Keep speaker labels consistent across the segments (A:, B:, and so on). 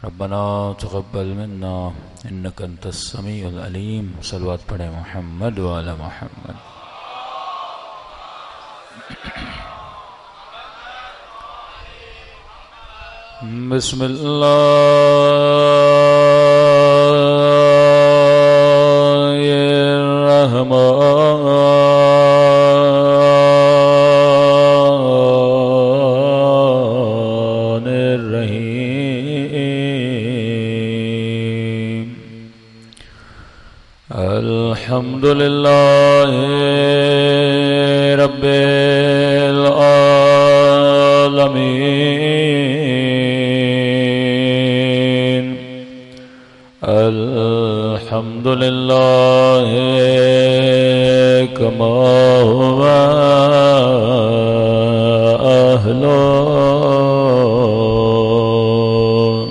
A: ربنا تقبل منا انك انت السميع العليم. صلوات پڑھیں محمد وعلى محمد. بسم الله الرحمن الرحيم. الحمد لله رب العالمين. الحمد لله كما هو أهله.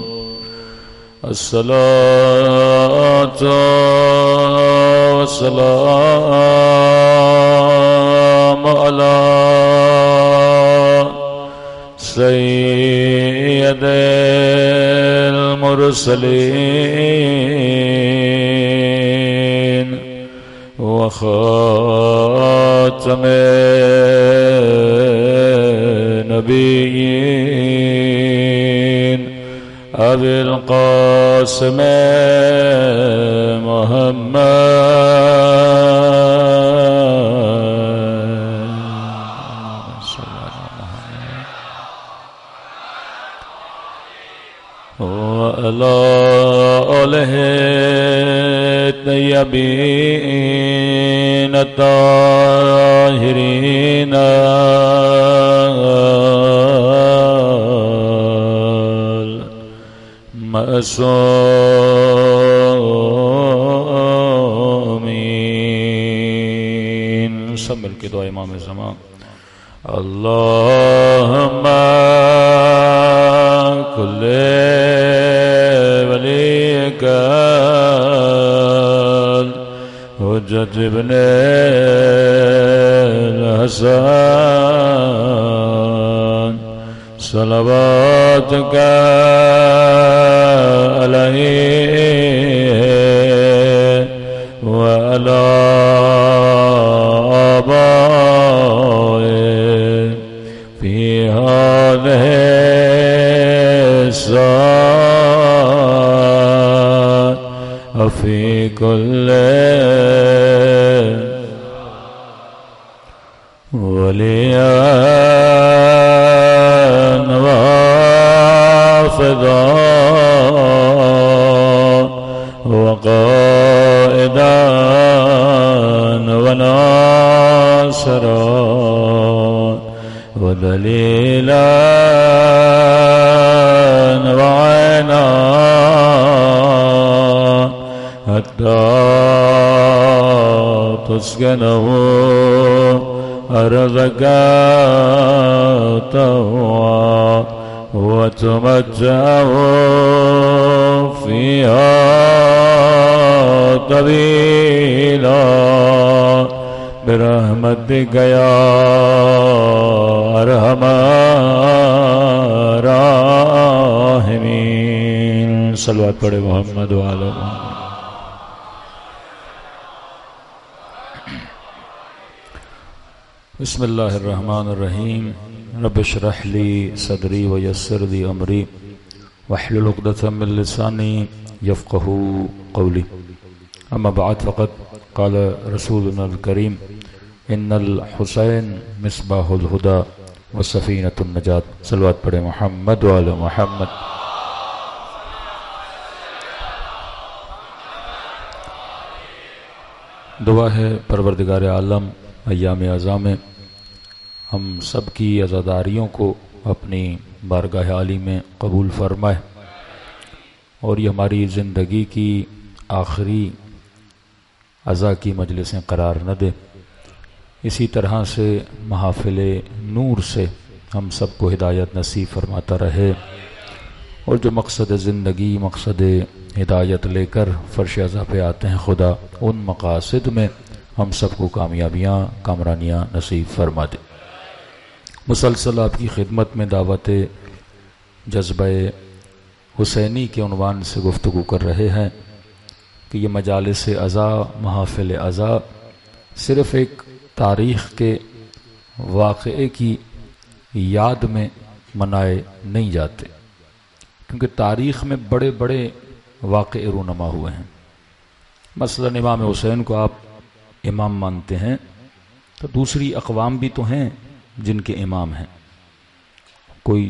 A: الصلاة والسلام على سيد المرسلين وخاتم النبيين أبي القاسم وعلى آله الطيبين الطاهرين المعصومين. سب مل کے دعا امام زمان. اللهم كل وليك حجة ابن الحسن صلواتك عليه وعلى آبائه في هذه الساعة وفي كل وليا وافضا وقائدا وناصرا ودليلا وعينا حتى تسكنه أرضك طوعا وتمتعه فيها طويلا برحمتك يا أرحم الراحمين. صلوات پڑھے محمد وعلى محمد. بسم اللہ الرحمن الرحیم. رب اشرح لی صدری ویسر لی امری واحلل عقدۃ من لسانی یفقهوا قولی. اما بعد فقد قال رسولنا الکریم ان الحسین مصباح الہدی وسفینۃ النجات. صلوات پڑھے محمد وعلی محمد. دعا ہے پروردگار عالم ایام اعضاء میں ہم سب کی عزاداریوں کو اپنی بارگاہ عالی میں قبول فرمائے اور یہ ہماری زندگی کی آخری عزا کی مجلسیں قرار نہ دے. اسی طرح سے محافل نور سے ہم سب کو ہدایت نصیب فرماتا رہے اور جو مقصد زندگی مقصد ہدایت لے کر فرش عزا پہ آتے ہیں خدا ان مقاصد میں ہم سب کو کامیابیاں کامرانیاں نصیب فرما دے. مسلسل آپ کی خدمت میں دعوت جذبہ حسینی کے عنوان سے گفتگو کر رہے ہیں کہ یہ مجالس عزا، محافل عزا صرف ایک تاریخ کے واقعے کی یاد میں منائے نہیں جاتے، کیونکہ تاریخ میں بڑے بڑے واقعے رونما ہوئے ہیں۔ مثلا امام حسین کو آپ امام مانتے ہیں تو دوسری اقوام بھی تو ہیں جن کے امام ہیں، کوئی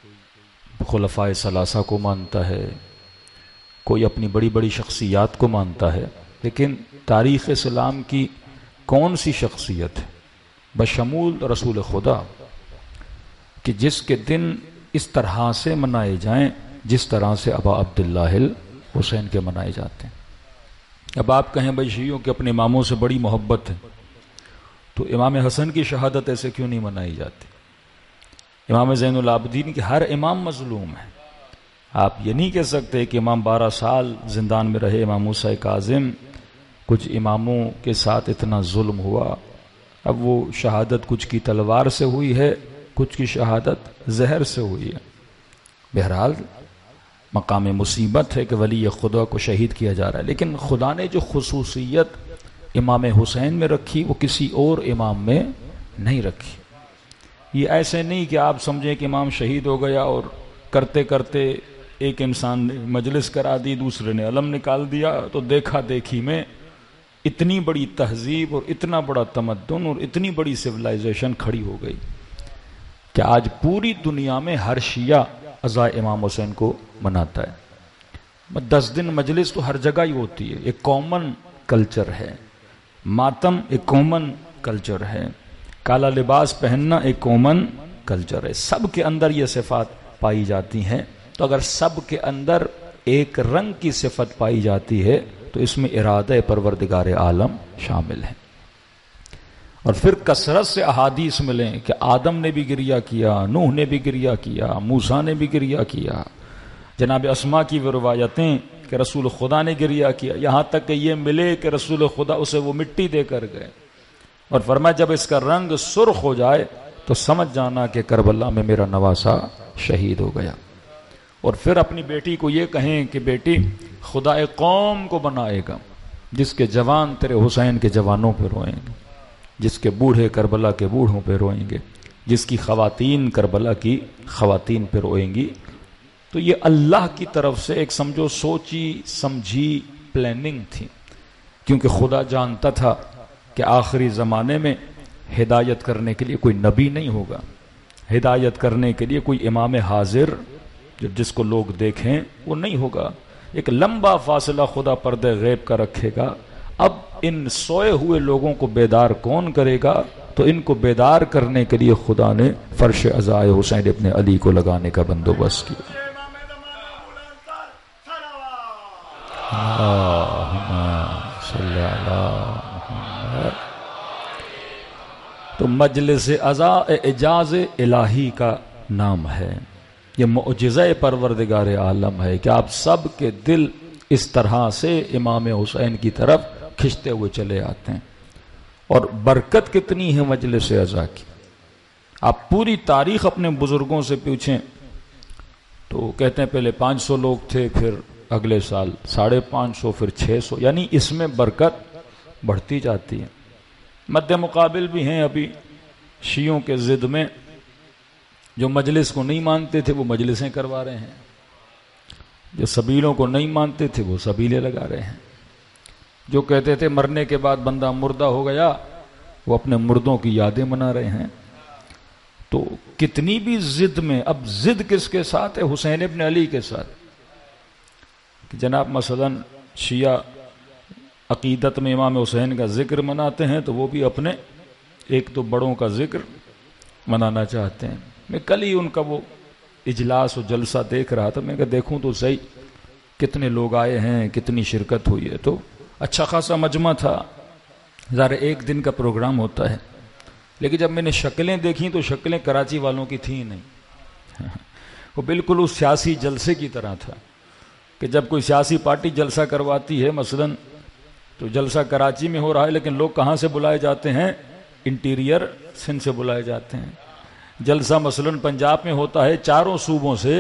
A: خلفائے ثلاثہ کو مانتا ہے، کوئی اپنی بڑی بڑی شخصیات کو مانتا ہے، لیکن تاریخ اسلام کی کون سی شخصیت ہے بشمول رسول خدا کہ جس کے دن اس طرح سے منائے جائیں جس طرح سے ابا عبداللہ الحسین کے منائے جاتے ہیں؟ اب آپ کہیں بھائی شیعوں کے اپنے اماموں سے بڑی محبت ہے تو امام حسن کی شہادت ایسے کیوں نہیں منائی جاتی؟ امام زین العابدین کے ہر امام مظلوم ہے۔ آپ یہ نہیں کہہ سکتے کہ امام 12 سال زندان میں رہے، امام موسیٰ کاظم، کچھ اماموں کے ساتھ اتنا ظلم ہوا، اب وہ شہادت کچھ کی تلوار سے ہوئی ہے، کچھ کی شہادت زہر سے ہوئی ہے۔ بہرحال مقام مصیبت ہے کہ ولی خدا کو شہید کیا جا رہا ہے، لیکن خدا نے جو خصوصیت امام حسین میں رکھی وہ کسی اور امام میں نہیں رکھی۔ یہ ایسے نہیں کہ آپ سمجھیں کہ امام شہید ہو گیا اور کرتے کرتے ایک انسان نے مجلس کرا دی، دوسرے نے علم نکال دیا، تو دیکھا دیکھی میں اتنی بڑی تہذیب اور اتنا بڑا تمدن اور اتنی بڑی سویلائزیشن کھڑی ہو گئی کہ آج پوری دنیا میں ہر شیعہ عزا امام حسین کو مناتا ہے۔ 10 دن مجلس تو ہر جگہ ہی ہوتی ہے، ایک کامن کلچر ہے۔ ماتم ایک کامن کلچر ہے، کالا لباس پہننا ایک کامن کلچر ہے، سب کے اندر یہ صفات پائی جاتی ہیں۔ تو اگر سب کے اندر ایک رنگ کی صفت پائی جاتی ہے تو اس میں ارادہ پروردگار عالم شامل ہے۔ اور پھر کثرت سے احادیث ملیں کہ آدم نے بھی گریہ کیا، نوح نے بھی گریہ کیا، موسیٰ نے بھی گریہ کیا، جناب اسما کی وہ روایتیں کہ رسول خدا نے گریہ کیا، یہاں تک کہ یہ ملے کہ رسول خدا اسے وہ مٹی دے کر گئے اور فرمایا جب اس کا رنگ سرخ ہو جائے تو سمجھ جانا کہ کربلا میں میرا نواسا شہید ہو گیا۔ اور پھر اپنی بیٹی کو یہ کہیں کہ بیٹی خدا قوم کو بنائے گا جس کے جوان تیرے حسین کے جوانوں پہ روئیں گے، جس کے بوڑھے کربلا کے بوڑھوں پہ روئیں گے، جس کی خواتین کربلا کی خواتین پہ روئیں گی۔ تو یہ اللہ کی طرف سے ایک سمجھو سوچی سمجھی پلاننگ تھی، کیونکہ خدا جانتا تھا کہ آخری زمانے میں ہدایت کرنے کے لیے کوئی نبی نہیں ہوگا، ہدایت کرنے کے لیے کوئی امام حاضر جس کو لوگ دیکھیں وہ نہیں ہوگا۔ ایک لمبا فاصلہ خدا پردے غیب کا رکھے گا۔ اب ان سوئے ہوئے لوگوں کو بیدار کون کرے گا؟ تو ان کو بیدار کرنے کے لیے خدا نے فرش عزائے حسین ابن علی کو لگانے کا بندوبست کیا۔ تو مجلس عزا اعجاز الہی کا نام ہے، یہ معجزہ پروردگار عالم ہے کہ آپ سب کے دل اس طرح سے امام حسین کی طرف کھنچتے ہوئے چلے آتے ہیں۔ اور برکت کتنی ہے مجلس عزا کی، آپ پوری تاریخ اپنے بزرگوں سے پوچھیں تو کہتے ہیں پہلے 500 لوگ تھے، پھر اگلے سال 550، پھر 600، یعنی اس میں برکت بڑھتی جاتی ہے۔ مد مقابل بھی ہیں ابھی شیعوں کے ضد میں، جو مجلس کو نہیں مانتے تھے وہ مجلسیں کروا رہے ہیں، جو سبیلوں کو نہیں مانتے تھے وہ سبیلیں لگا رہے ہیں، جو کہتے تھے مرنے کے بعد بندہ مردہ ہو گیا وہ اپنے مردوں کی یادیں منا رہے ہیں۔ تو کتنی بھی ضد میں، اب ضد کس کے ساتھ ہے؟ حسین ابن علی کے ساتھ، کہ جناب مثلا شیعہ عقیدت میں امام حسین کا ذکر مناتے ہیں تو وہ بھی اپنے ایک تو بڑوں کا ذکر منانا چاہتے ہیں۔ میں کل ہی ان کا وہ اجلاس و جلسہ دیکھ رہا تھا، میں کہا دیکھوں تو صحیح کتنے لوگ آئے ہیں، کتنی شرکت ہوئی ہے، تو اچھا خاصا مجمع تھا، ظاہر ایک دن کا پروگرام ہوتا ہے، لیکن جب میں نے شکلیں دیکھیں تو شکلیں کراچی والوں کی تھیں نہیں، وہ بالکل اس سیاسی جلسے کی طرح تھا کہ جب کوئی سیاسی پارٹی جلسہ کرواتی ہے مثلا تو جلسہ کراچی میں ہو رہا ہے لیکن لوگ کہاں سے بلائے جاتے ہیں؟ انٹیریئر سندھ سے بلائے جاتے ہیں۔ جلسہ مثلا پنجاب میں ہوتا ہے، چاروں صوبوں سے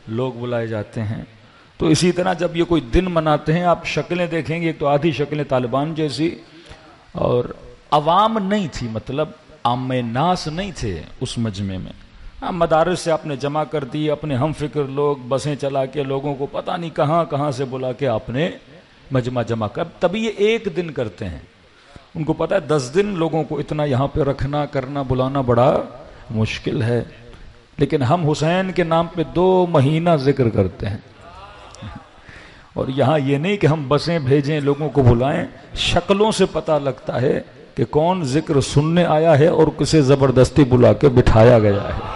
A: لوگ بلائے جاتے ہیں۔ تو اسی طرح جب یہ کوئی دن مناتے ہیں آپ شکلیں دیکھیں گے، ایک تو آدھی شکلیں طالبان جیسی، اور عوام نہیں تھی، مطلب عام ناس نہیں تھے اس مجمع میں۔ مدارس سے آپ نے جمع کر دی اپنے ہم فکر لوگ، بسیں چلا کے لوگوں کو پتہ نہیں کہاں کہاں سے بلا کے آپ نے مجمع جمع کر، تبھی یہ ایک دن کرتے ہیں۔ ان کو پتہ ہے 10 دن لوگوں کو اتنا یہاں پہ رکھنا کرنا بلانا بڑا مشکل ہے، لیکن ہم حسین کے نام پہ 2 مہینہ ذکر کرتے ہیں۔ اور یہاں یہ نہیں کہ ہم بسیں بھیجیں لوگوں کو بلائیں، شکلوں سے پتہ لگتا ہے کہ کون ذکر سننے آیا ہے اور کسے زبردستی بلا کے بٹھایا گیا ہے۔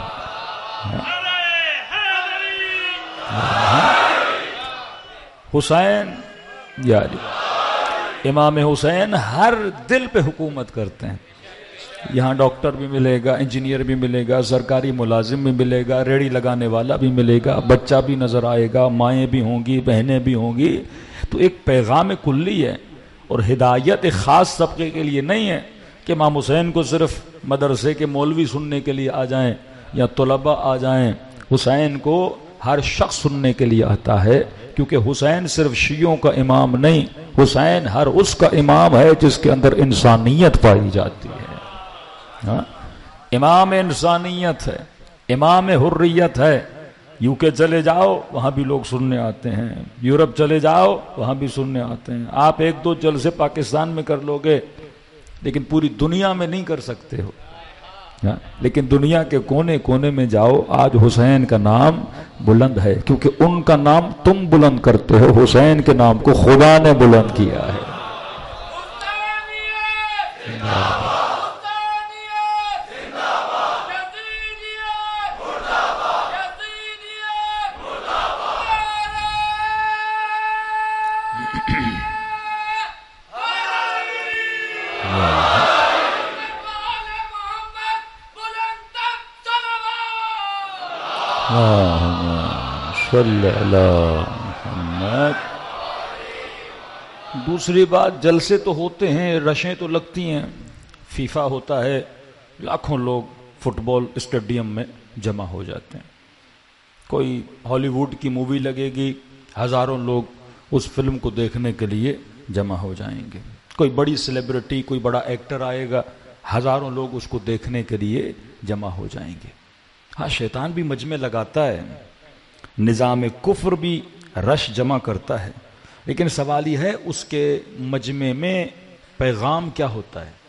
A: حسین یاری امام حسین ہر دل پہ حکومت کرتے ہیں۔ یہاں ڈاکٹر بھی ملے گا، انجینئر بھی ملے گا، سرکاری ملازم بھی ملے گا، ریڑھی لگانے والا بھی ملے گا، بچہ بھی نظر آئے گا، مائیں بھی ہوں گی، بہنیں بھی ہوں گی۔ تو ایک پیغام کلی ہے، اور ہدایت ایک خاص طبقے کے لیے نہیں ہے کہ امام حسین کو صرف مدرسے کے مولوی سننے کے لیے آ جائیں یا طلباء آ جائیں۔ حسین کو ہر شخص سننے کے لیے آتا ہے، کیونکہ حسین صرف شیعوں کا امام نہیں، حسین ہر اس کا امام ہے جس کے اندر انسانیت پائی جاتی ہے۔ ہاں؟ امام انسانیت ہے، امام حریت ہے۔ UK چلے جاؤ وہاں بھی لوگ سننے آتے ہیں، یورپ چلے جاؤ وہاں بھی سننے آتے ہیں۔ آپ 1-2 جلسے پاکستان میں کر لو گے لیکن پوری دنیا میں نہیں کر سکتے ہو، لیکن دنیا کے کونے کونے میں جاؤ، آج حسین کا نام بلند ہے، کیونکہ ان کا نام تم بلند کرتے ہو، حسین کے نام کو خدا نے بلند کیا ہے۔ صلی اللہ محمد۔ دوسری بات، جلسے تو ہوتے ہیں، رشیں تو لگتی ہیں، فیفا ہوتا ہے، لاکھوں لوگ فٹ بال اسٹیڈیم میں جمع ہو جاتے ہیں۔ کوئی ہالی ووڈ کی مووی لگے گی، ہزاروں لوگ اس فلم کو دیکھنے کے لیے جمع ہو جائیں گے۔ کوئی بڑی سیلیبریٹی، کوئی بڑا ایکٹر آئے گا، ہزاروں لوگ اس کو دیکھنے کے لیے جمع ہو جائیں گے۔ ہاں، شیطان بھی مجمع لگاتا ہے، نظام کفر بھی رش جمع کرتا ہے، لیکن سوال یہ ہے اس کے مجمع میں پیغام کیا ہوتا ہے؟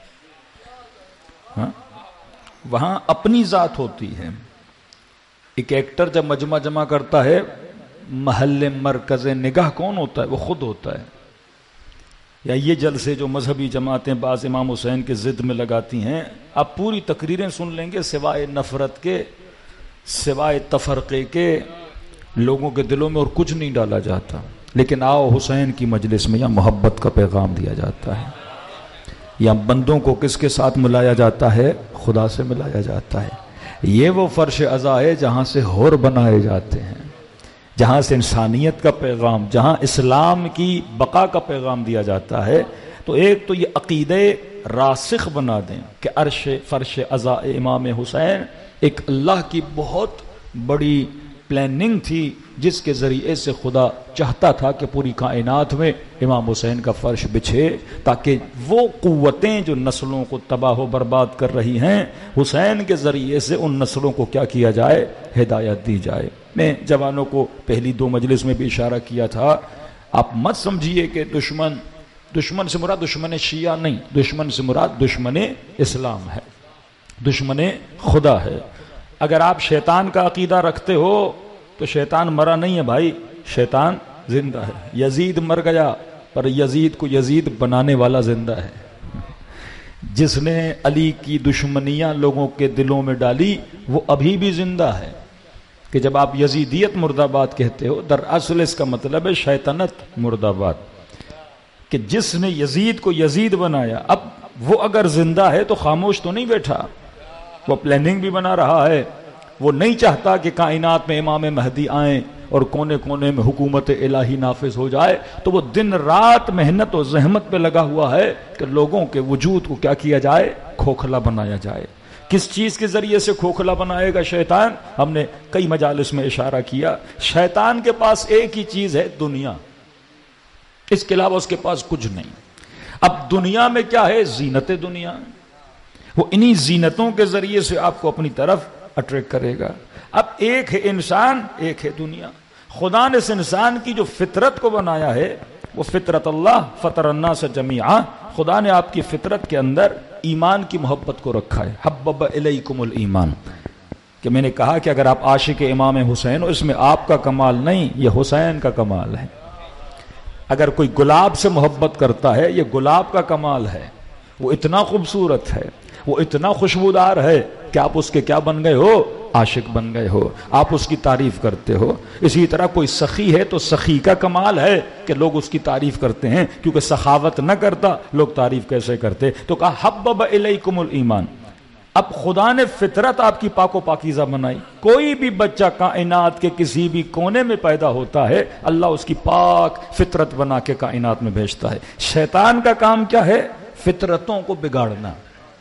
A: ہاں؟ وہاں اپنی ذات ہوتی ہے۔ ایک ایکٹر جب مجمع جمع کرتا ہے، محل مرکز نگاہ کون ہوتا ہے؟ وہ خود ہوتا ہے۔ یا یہ جلسے جو مذہبی جماعتیں بعض امام حسین کے ضد میں لگاتی ہیں، آپ پوری تقریریں سن لیں گے، سوائے نفرت کے، سوائے تفرقے کے، لوگوں کے دلوں میں اور کچھ نہیں ڈالا جاتا۔ لیکن آؤ حسین کی مجلس میں، یا محبت کا پیغام دیا جاتا ہے، یا بندوں کو کس کے ساتھ ملایا جاتا ہے؟ خدا سے ملایا جاتا ہے۔ یہ وہ فرش عزا ہے جہاں سے حور بنائے جاتے ہیں، جہاں سے انسانیت کا پیغام، جہاں اسلام کی بقا کا پیغام دیا جاتا ہے۔ تو ایک تو یہ عقیدے راسخ بنا دیں کہ عرش فرش عزا امام حسین ایک اللہ کی بہت بڑی پلاننگ تھی، جس کے ذریعے سے خدا چاہتا تھا کہ پوری کائنات میں امام حسین کا فرش بچھے، تاکہ وہ قوتیں جو نسلوں کو تباہ و برباد کر رہی ہیں، حسین کے ذریعے سے ان نسلوں کو کیا کیا جائے؟ ہدایت دی جائے۔ میں جوانوں کو پہلی 2 مجلس میں بھی اشارہ کیا تھا، آپ مت سمجھیے کہ دشمن سے مراد دشمن شیعہ نہیں، دشمن سے مراد دشمن اسلام ہے، دشمن خدا ہے۔ اگر آپ شیطان کا عقیدہ رکھتے ہو تو شیطان مرا نہیں ہے بھائی، شیطان زندہ ہے۔ یزید مر گیا، پر یزید کو یزید بنانے والا زندہ ہے۔ جس نے علی کی دشمنیاں لوگوں کے دلوں میں ڈالی، وہ ابھی بھی زندہ ہے۔ کہ جب آپ یزیدیت مرد آباد کہتے ہو، دراصل اس کا مطلب ہے شیطنت مرد آباد، کہ جس نے یزید کو یزید بنایا، اب وہ اگر زندہ ہے تو خاموش تو نہیں بیٹھا، وہ پلاننگ بھی بنا رہا ہے۔ وہ نہیں چاہتا کہ کائنات میں امام مہدی آئیں اور کونے کونے میں حکومت الہی نافذ ہو جائے، تو وہ دن رات محنت و زحمت پہ لگا ہوا ہے کہ لوگوں کے وجود کو کیا کیا جائے؟ کھوکھلا بنایا جائے، کس چیز کے ذریعے سے کھوکھلا بنائے گا شیطان؟ ہم نے کئی مجالس میں اشارہ کیا، شیطان کے پاس ایک ہی چیز ہے، دنیا، اس کے علاوہ اس کے پاس کچھ نہیں۔ اب دنیا میں کیا ہے؟ زینت دنیا، وہ انہی زینتوں کے ذریعے سے آپ کو اپنی طرف اٹریکٹ کرے گا۔ اب ایک ہے انسان، ایک ہے دنیا۔ خدا نے اس انسان کی جو فطرت کو بنایا ہے وہ فطرت اللہ فطر الناس جمیعا، خدا نے آپ کی فطرت کے اندر ایمان کی محبت کو رکھا ہے، حبب الیکم الایمان، کہ میں نے کہا کہ اگر آپ عاشق امام حسین ہو، اس میں آپ کا کمال نہیں، یہ حسین کا کمال ہے۔ اگر کوئی گلاب سے محبت کرتا ہے، یہ گلاب کا کمال ہے، وہ اتنا خوبصورت ہے، وہ اتنا خوشبودار ہے کہ آپ اس کے کیا بن گئے ہو؟ عاشق بن گئے ہو، آپ اس کی تعریف کرتے ہو۔ اسی طرح کوئی سخی ہے تو سخی کا کمال ہے کہ لوگ اس کی تعریف کرتے ہیں، کیونکہ سخاوت نہ کرتا لوگ تعریف کیسے کرتے؟ تو کہا حبب الیکم الایمان۔ اب خدا نے فطرت آپ کی پاک و پاکیزہ بنائی۔ کوئی بھی بچہ کائنات کے کسی بھی کونے میں پیدا ہوتا ہے، اللہ اس کی پاک فطرت بنا کے کائنات میں بھیجتا ہے۔ شیطان کا کام کیا ہے؟ فطرتوں کو بگاڑنا۔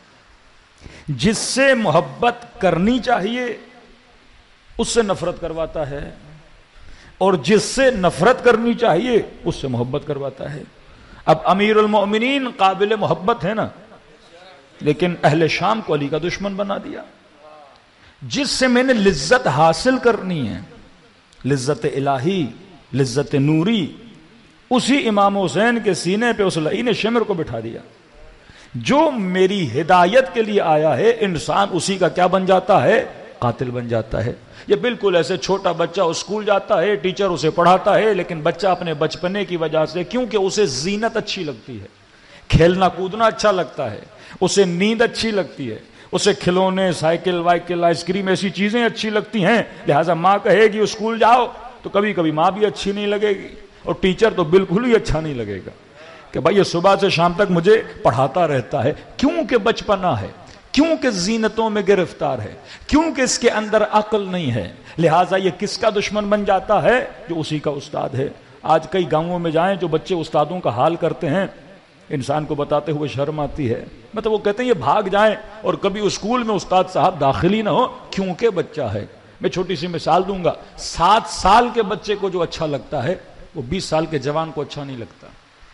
A: جس سے محبت کرنی چاہیے اس سے نفرت کرواتا ہے، اور جس سے نفرت کرنی چاہیے اس سے محبت کرواتا ہے۔ اب امیر المؤمنین قابل محبت ہے نا، لیکن اہل شام کو علی کا دشمن بنا دیا۔ جس سے میں نے لذت حاصل کرنی ہے، لذت الہی، لذت نوری، اسی امام حسین کے سینے پہ اس لعین شمر کو بٹھا دیا۔ جو میری ہدایت کے لیے آیا ہے، انسان اسی کا کیا بن جاتا ہے؟ قاتل بن جاتا ہے۔ یہ بالکل ایسے چھوٹا بچہ اسکول جاتا ہے، ٹیچر اسے پڑھاتا ہے، لیکن بچہ اپنے بچپنے کی وجہ سے، کیونکہ اسے زینت اچھی لگتی ہے، کھیلنا کودنا اچھا لگتا ہے، اسے نیند اچھی لگتی ہے، اسے کھلونے، سائیکل وائیکل، آئس کریم، ایسی چیزیں اچھی لگتی ہیں، لہٰذا ماں کہے گی اسکول جاؤ تو کبھی کبھی ماں بھی اچھی نہیں لگے گی، اور ٹیچر تو بالکل ہی اچھا نہیں لگے گا کہ بھائی یہ صبح سے شام تک مجھے پڑھاتا رہتا ہے۔ کیونکہ بچپنا ہے، کیونکہ زینتوں میں گرفتار ہے، کیونکہ اس کے اندر عقل نہیں ہے، لہٰذا یہ کس کا دشمن بن جاتا ہے؟ جو اسی کا استاد ہے۔ آج کئی گاؤں میں جائیں، جو بچے استادوں کا حال کرتے ہیں، انسان کو بتاتے ہوئے شرم آتی ہے، مطلب وہ کہتے ہیں یہ بھاگ جائیں اور کبھی اسکول میں استاد صاحب داخل ہی نہ ہو، کیونکہ بچہ ہے۔ میں چھوٹی سی مثال دوں گا، 7 سال کے بچے کو جو اچھا لگتا ہے وہ 20 سال کے جوان کو اچھا نہیں لگتا۔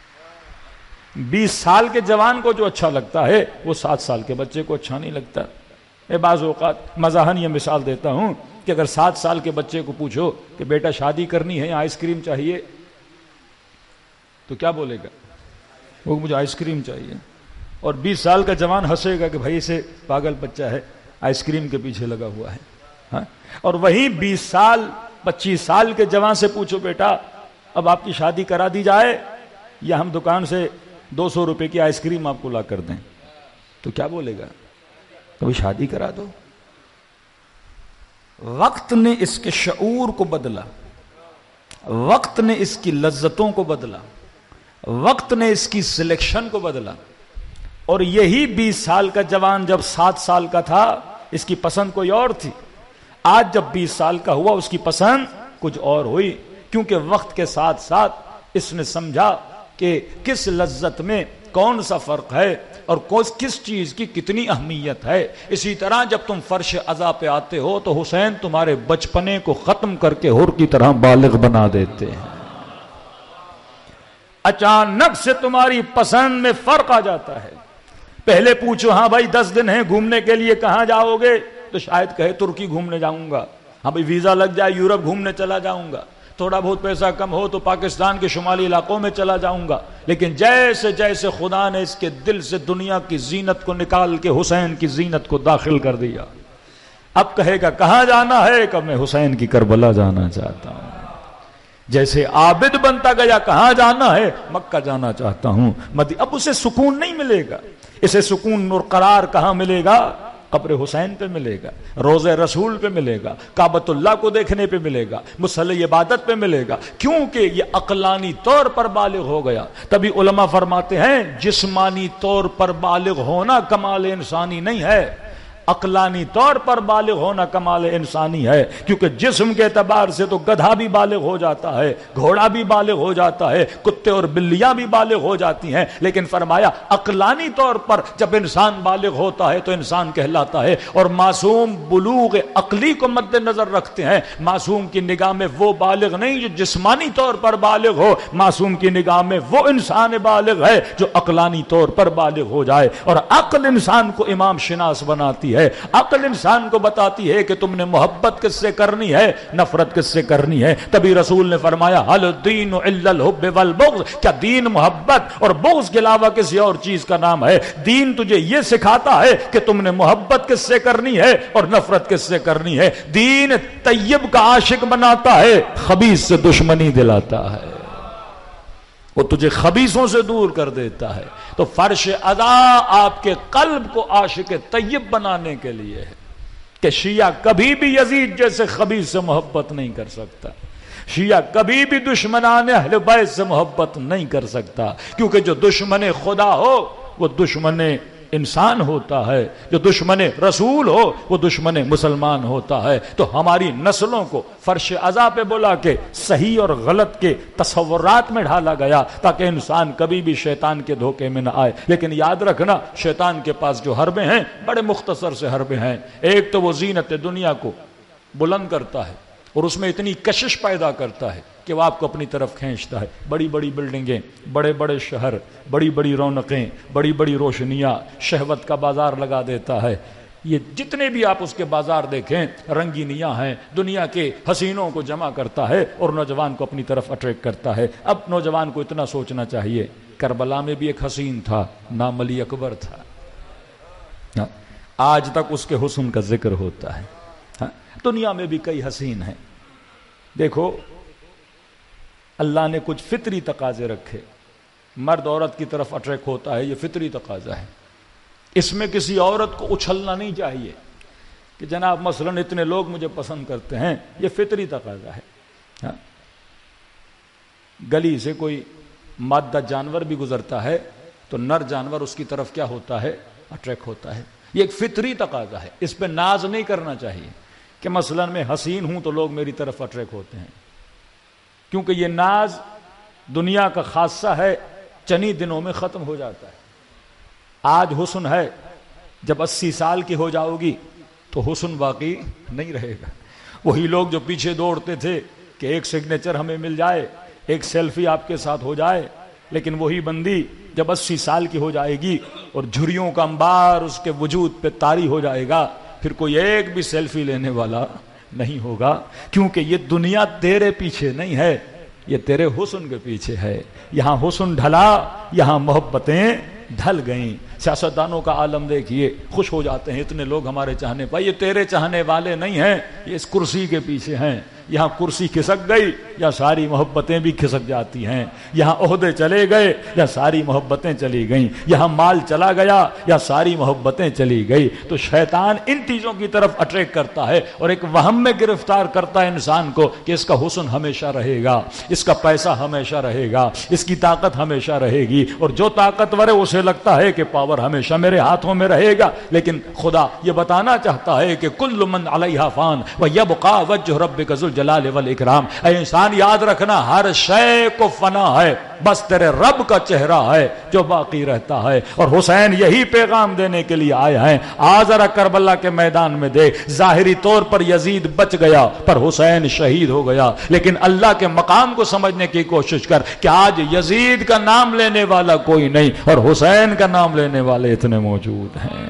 A: 20 سال کے جوان کو جو اچھا لگتا ہے وہ 7 سال کے بچے کو اچھا نہیں لگتا۔ میں بعض اوقات مزاحن یہ مثال دیتا ہوں کہ اگر 7 سال کے بچے کو پوچھو کہ بیٹا شادی کرنی ہے یا آئس کریم چاہیے، تو کیا بولے گا؟ وہ مجھے آئس کریم چاہیے۔ اور 20 سال کا جوان ہنسے گا کہ بھائی اسے پاگل بچہ ہے، آئس کریم کے پیچھے لگا ہوا ہے۔ ہاں؟ اور وہی 20 سال 25 سال کے جوان سے پوچھو بیٹا اب آپ کی شادی کرا دی جائے یا ہم دکان سے 200 روپے کی آئس کریم آپ کو لا کر دیں، تو کیا بولے گا؟ کبھی شادی کرا دو۔ وقت نے اس کے شعور کو بدلا، وقت نے اس کی لذتوں کو بدلا، وقت نے اس کی سلیکشن کو بدلا۔ اور یہی 20 سال کا جوان جب 7 سال کا تھا اس کی پسند کوئی اور تھی، آج جب 20 سال کا ہوا اس کی پسند کچھ اور ہوئی، کیونکہ وقت کے ساتھ ساتھ اس نے سمجھا کہ کس لذت میں کون سا فرق ہے اور کس چیز کی کتنی اہمیت ہے۔ اسی طرح جب تم فرش عزا پہ آتے ہو تو حسین تمہارے بچپنے کو ختم کر کے حور کی طرح بالغ بنا دیتے ہیں۔ اچانک سے تمہاری پسند میں فرق آ جاتا ہے۔ پہلے پوچھو ہاں بھائی 10 دن ہیں گھومنے کے لیے کہاں جاؤ گے، تو شاید کہے ترکی گھومنے جاؤں گا، ہاں بھائی ویزا لگ جائے یورپ گھومنے چلا جاؤں گا، تھوڑا بہت پیسہ کم ہو تو پاکستان کے شمالی علاقوں میں چلا جاؤں گا۔ لیکن جیسے جیسے خدا نے اس کے دل سے دنیا کی زینت کو نکال کے حسین کی زینت کو داخل کر دیا، اب کہے گا کہاں جانا ہے؟ کہ میں حسین کی کربلا جانا چاہتا ہوں۔ جیسے عابد بنتا گیا کہاں جانا ہے؟ مکہ جانا چاہتا ہوں۔ اب اسے سکون نہیں ملے گا، اسے سکون اور قرار کہاں ملے گا؟ قبر حسین پہ ملے گا، روضہ رسول پہ ملے گا، کعبۃ اللہ کو دیکھنے پہ ملے گا، مصلی عبادت پہ ملے گا، کیونکہ یہ عقلانی طور پر بالغ ہو گیا۔ تبھی علماء فرماتے ہیں جسمانی طور پر بالغ ہونا کمال انسانی نہیں ہے، عقلانی طور پر بالغ ہونا کمال انسانی ہے، کیونکہ جسم کے اعتبار سے تو گدھا بھی بالغ ہو جاتا ہے، گھوڑا بھی بالغ ہو جاتا ہے، کتے اور بلیاں بھی بالغ ہو جاتی ہیں، لیکن فرمایا عقلانی طور پر جب انسان بالغ ہوتا ہے تو انسان کہلاتا ہے۔ اور معصوم بلوغ عقلی کو مد نظر رکھتے ہیں، معصوم کی نگاہ میں وہ بالغ نہیں جو جسمانی طور پر بالغ ہو، معصوم کی نگاہ میں وہ انسان بالغ ہے جو عقلانی طور پر بالغ ہو جائے۔ اور عقل انسان کو امام شناس بناتی ہے، عقل انسان کو بتاتی ہے کہ تم نے محبت کس سے کرنی ہے، نفرت کس سے کرنی ہے۔ تبھی رسول نے فرمایا حل الدین الا الحب والبغض، کیا دین محبت اور بغض کے علاوہ کسی اور چیز کا نام ہے؟ دین تجھے یہ سکھاتا ہے کہ تم نے محبت کس سے کرنی ہے اور نفرت کس سے کرنی ہے۔ دین طیب کا عاشق بناتا ہے، خبیث سے دشمنی دلاتا ہے، وہ تجھے خبیثوں سے دور کر دیتا ہے۔ تو فرش ادا آپ کے قلب کو عاشق طیب بنانے کے لیے ہے کہ شیعہ کبھی بھی یزید جیسے خبیث سے محبت نہیں کر سکتا، شیعہ کبھی بھی دشمنان اہل بیت سے محبت نہیں کر سکتا، کیونکہ جو دشمن خدا ہو وہ دشمن انسان ہوتا ہے، جو دشمن رسول ہو وہ دشمن مسلمان ہوتا ہے۔ تو ہماری نسلوں کو فرش عزا پہ بلا کے صحیح اور غلط کے تصورات میں ڈھالا گیا تاکہ انسان کبھی بھی شیطان کے دھوکے میں نہ آئے۔ لیکن یاد رکھنا، شیطان کے پاس جو حربے ہیں بڑے مختصر سے حربے ہیں۔ ایک تو وہ زینت دنیا کو بلند کرتا ہے اور اس میں اتنی کشش پیدا کرتا ہے کہ وہ آپ کو اپنی طرف کھینچتا ہے، بڑی بڑی بلڈنگیں، بڑے بڑے شہر، بڑی بڑی رونقیں، بڑی بڑی روشنیاں، شہوت کا بازار لگا دیتا ہے۔ یہ جتنے بھی آپ اس کے بازار دیکھیں رنگینیاں ہیں، دنیا کے حسینوں کو جمع کرتا ہے اور نوجوان کو اپنی طرف اٹریکٹ کرتا ہے۔ اب نوجوان کو اتنا سوچنا چاہیے، کربلا میں بھی ایک حسین تھا، نام علی اکبر تھا، آج تک اس کے حسن کا ذکر ہوتا ہے۔ دنیا میں بھی کئی حسین ہیں۔ دیکھو اللہ نے کچھ فطری تقاضے رکھے، مرد عورت کی طرف اٹریک ہوتا ہے، یہ فطری تقاضا ہے، اس میں کسی عورت کو اچھلنا نہیں چاہیے کہ جناب مثلاً اتنے لوگ مجھے پسند کرتے ہیں، یہ فطری تقاضا ہے۔ گلی سے کوئی مادہ جانور بھی گزرتا ہے تو نر جانور اس کی طرف کیا ہوتا ہے؟ اٹریک ہوتا ہے، یہ ایک فطری تقاضا ہے، اس پہ ناز نہیں کرنا چاہیے کہ مثلاً میں حسین ہوں تو لوگ میری طرف اٹریک ہوتے ہیں، کیونکہ یہ ناز دنیا کا خاصہ ہے، چند دنوں میں ختم ہو جاتا ہے۔ آج حسن ہے، جب 80 سال کی ہو جاؤ گی تو حسن باقی نہیں رہے گا۔ وہی لوگ جو پیچھے دوڑتے تھے کہ ایک سگنیچر ہمیں مل جائے، ایک سیلفی آپ کے ساتھ ہو جائے، لیکن وہی بندی جب 80 سال کی ہو جائے گی اور جھریوں کا انبار اس کے وجود پہ طاری ہو جائے گا، پھر کوئی ایک بھی سیلفی لینے والا نہیں ہوگا، کیونکہ یہ دنیا تیرے پیچھے نہیں ہے، یہ تیرے حسن کے پیچھے ہے۔ یہاں حسن ڈھلا، یہاں محبتیں ڈھل گئیں۔ سیاستدانوں کا عالم دیکھیے، خوش ہو جاتے ہیں اتنے لوگ ہمارے چاہنے پر، یہ تیرے چاہنے والے نہیں ہیں، یہ اس کرسی کے پیچھے ہیں۔ یہاں کرسی کھسک گئی یا ساری محبتیں بھی کھسک جاتی ہیں، یہاں عہدے چلے گئے یا ساری محبتیں چلی گئیں، یہاں مال چلا گیا یا ساری محبتیں چلی گئی۔ تو شیطان ان چیزوں کی طرف اٹریک کرتا ہے اور ایک وہم میں گرفتار کرتا ہے انسان کو کہ اس کا حسن ہمیشہ رہے گا، اس کا پیسہ ہمیشہ رہے گا، اس کی طاقت ہمیشہ رہے گی، اور جو طاقتور ہے اسے لگتا ہے کہ پاور ہمیشہ میرے ہاتھوں میں رہے گا۔ لیکن خدا یہ بتانا چاہتا ہے کہ کل من علیہا فان ویبقى وجہ ربک ذو الجلال والاکرام۔ اے انسان یاد رکھنا، ہر شے کو فنا ہے، بس تیرے رب کا چہرہ ہے جو باقی رہتا ہے۔ اور حسین یہی پیغام دینے کے لیے آئے ہیں۔ آج ذرا کربلا کے میدان میں دیکھ، ظاہری طور پر یزید بچ گیا پر حسین شہید ہو گیا، لیکن اللہ کے مقام کو سمجھنے کی کوشش کر کہ آج یزید کا نام لینے والا کوئی نہیں اور حسین کا نام لینے والے اتنے موجود ہیں۔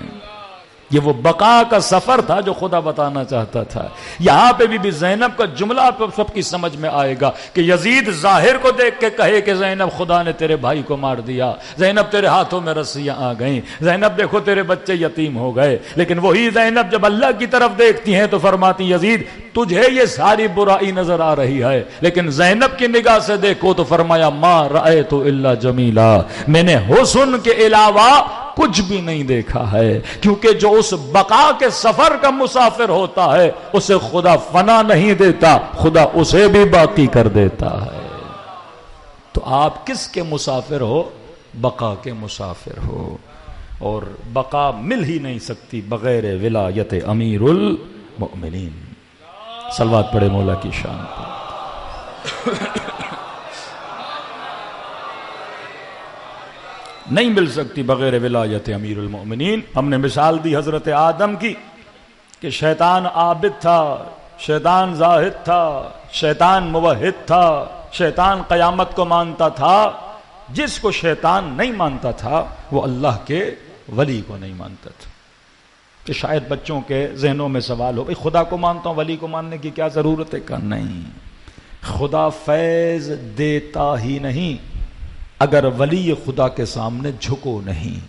A: یہ وہ بقا کا سفر تھا جو خدا بتانا چاہتا تھا۔ یہاں پہ بھی زینب کا جملہ سب کی سمجھ میں آئے گا کہ یزید ظاہر کو دیکھ کے کہے کہ زینب خدا نے تیرے بھائی کو مار دیا، زینب تیرے ہاتھوں میں رسیاں آ گئیں، زینب دیکھو تیرے بچے یتیم ہو گئے، لیکن وہی زینب جب اللہ کی طرف دیکھتی ہیں تو فرماتی یزید تجھے یہ ساری برائی نظر آ رہی ہے، لیکن زینب کی نگاہ سے دیکھو تو فرمایا ما رأیت الا جمیلا، میں نے حسن کے علاوہ کچھ بھی نہیں دیکھا ہے، کیونکہ جو اس بقا کے سفر کا مسافر ہوتا ہے اسے خدا فنا نہیں دیتا، خدا اسے بھی باقی کر دیتا ہے۔ تو آپ کس کے مسافر ہو؟ بقا کے مسافر ہو۔ اور بقا مل ہی نہیں سکتی بغیر ولایت امیر المؤمنین. صلوات پڑھے مولا کی شان پر. نہیں مل سکتی بغیر ولایت امیر المؤمنین. ہم نے مثال دی حضرت آدم کی کہ شیطان عابد تھا، شیطان زاہد تھا، شیطان موحد تھا، شیطان قیامت کو مانتا تھا. جس کو شیطان نہیں مانتا تھا وہ اللہ کے ولی کو نہیں مانتا تھا. کہ شاید بچوں کے ذہنوں میں سوال ہو، بھئی خدا کو مانتا ہوں ولی کو ماننے کی کیا ضرورت ہے؟ کہ نہیں، خدا فیض دیتا ہی نہیں اگر ولی خدا کے سامنے جھکو نہیں،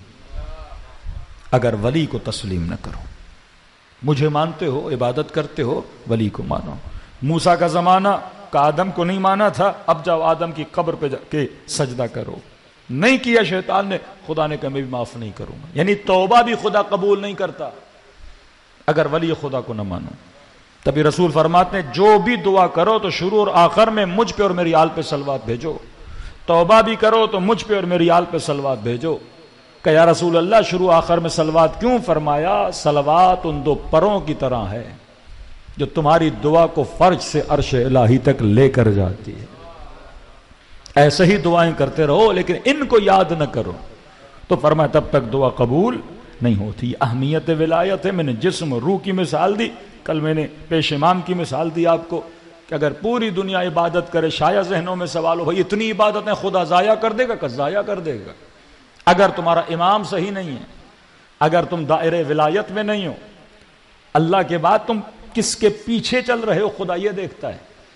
A: اگر ولی کو تسلیم نہ کرو. مجھے مانتے ہو، عبادت کرتے ہو، ولی کو مانو. موسیٰ کا زمانہ کا آدم کو نہیں مانا تھا، اب جاؤ آدم کی قبر پہ جا کے سجدہ کرو. نہیں کیا شیطان نے، خدا نے کہا میں بھی معاف نہیں کروں گا. یعنی توبہ بھی خدا قبول نہیں کرتا اگر ولی خدا کو نہ مانو. تبھی رسول فرماتے ہیں جو بھی دعا کرو تو شروع اور آخر میں مجھ پہ اور میری آل پہ صلوات بھیجو. توبہ بھی کرو تو مجھ پہ اور میری آل پہ صلوات بھیجو. کہ یا رسول اللہ شروع آخر میں صلوات کیوں؟ فرمایا صلوات ان دو پروں کی طرح ہے جو تمہاری دعا کو فرج سے عرش الہی تک لے کر جاتی ہے. ایسے ہی دعائیں کرتے رہو لیکن ان کو یاد نہ کرو. تو فرمایا تب تک دعا قبول نہیں ہوتی. اہمیت ولایت ہے. میں نے جسم روح کی مثال دی، کل میں نے پیش امام کی مثال دی آپ کو کہ اگر پوری دنیا عبادت کرے، شاید ذہنوں میں سوال ہو بھائی اتنی عبادتیں خدا ضائع کر دے گا؟ کہ ضائع کر دے گا. اگر تمہارا امام صحیح نہیں ہے، اگر تم دائرے ولایت میں نہیں ہو، اللہ کے بعد تم کس کے پیچھے چل رہے ہو خدا یہ دیکھتا ہے.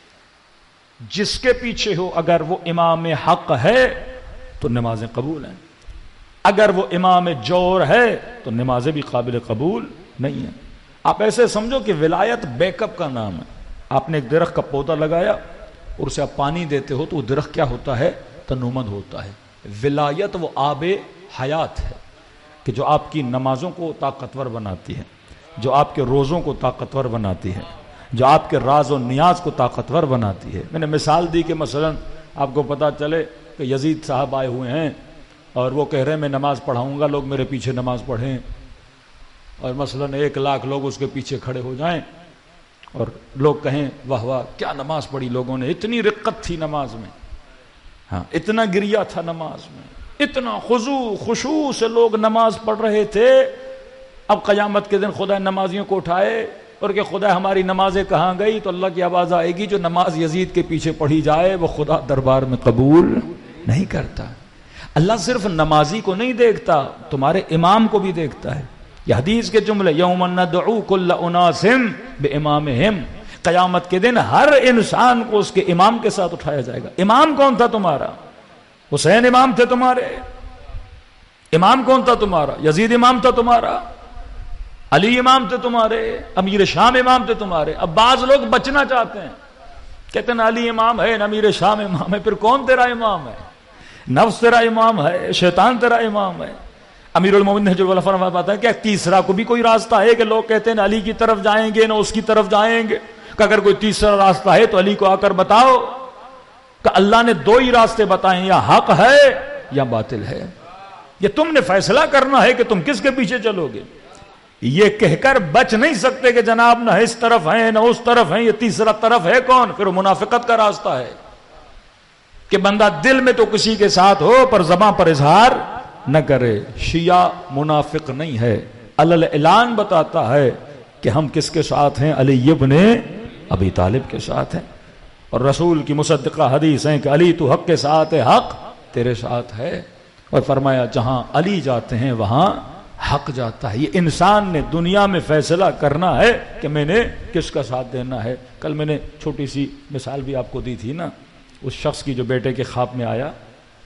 A: جس کے پیچھے ہو اگر وہ امام حق ہے تو نمازیں قبول ہیں، اگر وہ امام جور ہے تو نمازیں بھی قابل قبول نہیں ہیں. آپ ایسے سمجھو کہ ولایت بیک اپ کا نام ہے. آپ نے ایک درخت کا پودا لگایا اور اسے آپ پانی دیتے ہو تو وہ درخت کیا ہوتا ہے؟ تنومند ہوتا ہے. ولایت وہ آب حیات ہے کہ جو آپ کی نمازوں کو طاقتور بناتی ہے، جو آپ کے روزوں کو طاقتور بناتی ہے، جو آپ کے راز و نیاز کو طاقتور بناتی ہے. میں نے مثال دی کہ مثلا آپ کو پتا چلے کہ یزید صاحب آئے ہوئے ہیں اور وہ کہہ رہے ہیں میں نماز پڑھاؤں گا، لوگ میرے پیچھے نماز پڑھیں، اور مثلا 1,00,000 لوگ اس کے پیچھے کھڑے ہو جائیں اور لوگ کہیں واہ واہ کیا نماز پڑھی لوگوں نے، اتنی رقت تھی نماز میں، ہاں اتنا گریا تھا نماز میں، اتنا خشوع سے لوگ نماز پڑھ رہے تھے. اب قیامت کے دن خدا نمازیوں کو اٹھائے اور کہ خدا ہماری نمازیں کہاں گئی؟ تو اللہ کی آواز آئے گی جو نماز یزید کے پیچھے پڑھی جائے وہ خدا دربار میں قبول نہیں کرتا. اللہ صرف نمازی کو نہیں دیکھتا، تمہارے امام کو بھی دیکھتا ہے. یہ حدیث کے جملے یوم ندعو کل اناس بامامہم، قیامت کے دن ہر انسان کو اس کے امام کے ساتھ اٹھایا جائے گا. امام کون تھا تمہارا؟ حسین امام تھے تمہارے. امام کون تھا تمہارا؟ یزید امام تھا تمہارا. علی امام تھے تمہارے. امیر شام امام تھے تمہارے. اب بعض لوگ بچنا چاہتے ہیں، کہتے ہیں علی امام ہے، امیر شام امام ہے. پھر کون تیرا امام ہے؟ نفس تیرا امام ہے، شیطان تیرا امام ہے. امیر المومنین جو فرماتا ہے کہ تیسرا کو بھی کوئی راستہ ہے کہ لوگ کہتے ہیں نہ علی کی طرف جائیں گے نہ اس کی طرف جائیں گے، کہ اگر کوئی تیسرا راستہ ہے تو علی کو آ کر بتاؤ کہ اللہ نے 2 ہی راستے بتائے، یا حق ہے یا باطل ہے. یہ تم نے فیصلہ کرنا ہے کہ تم کس کے پیچھے چلو گے. یہ کہہ کر بچ نہیں سکتے کہ جناب نہ اس طرف ہیں نہ اس طرف ہیں، یہ تیسرا طرف ہے کون؟ پھر وہ منافقت کا راستہ ہے کہ بندہ دل میں تو کسی کے ساتھ ہو پر زبان پر اظہار نہ کرے. شیعہ منافق نہیں ہے، علی اعلان بتاتا ہے کہ ہم کس کے ساتھ ہیں؟ علی ابن ابی طالب کے ساتھ ہیں. اور رسول کی مصدقہ حدیث ہیں کہ علی تو حق کے ساتھ ہے، حق تیرے ساتھ ہے. اور فرمایا جہاں علی جاتے ہیں وہاں حق جاتا ہے. یہ انسان نے دنیا میں فیصلہ کرنا ہے کہ میں نے کس کا ساتھ دینا ہے. کل میں نے چھوٹی سی مثال بھی آپ کو دی تھی نا، اس شخص کی جو بیٹے کے خواب میں آیا.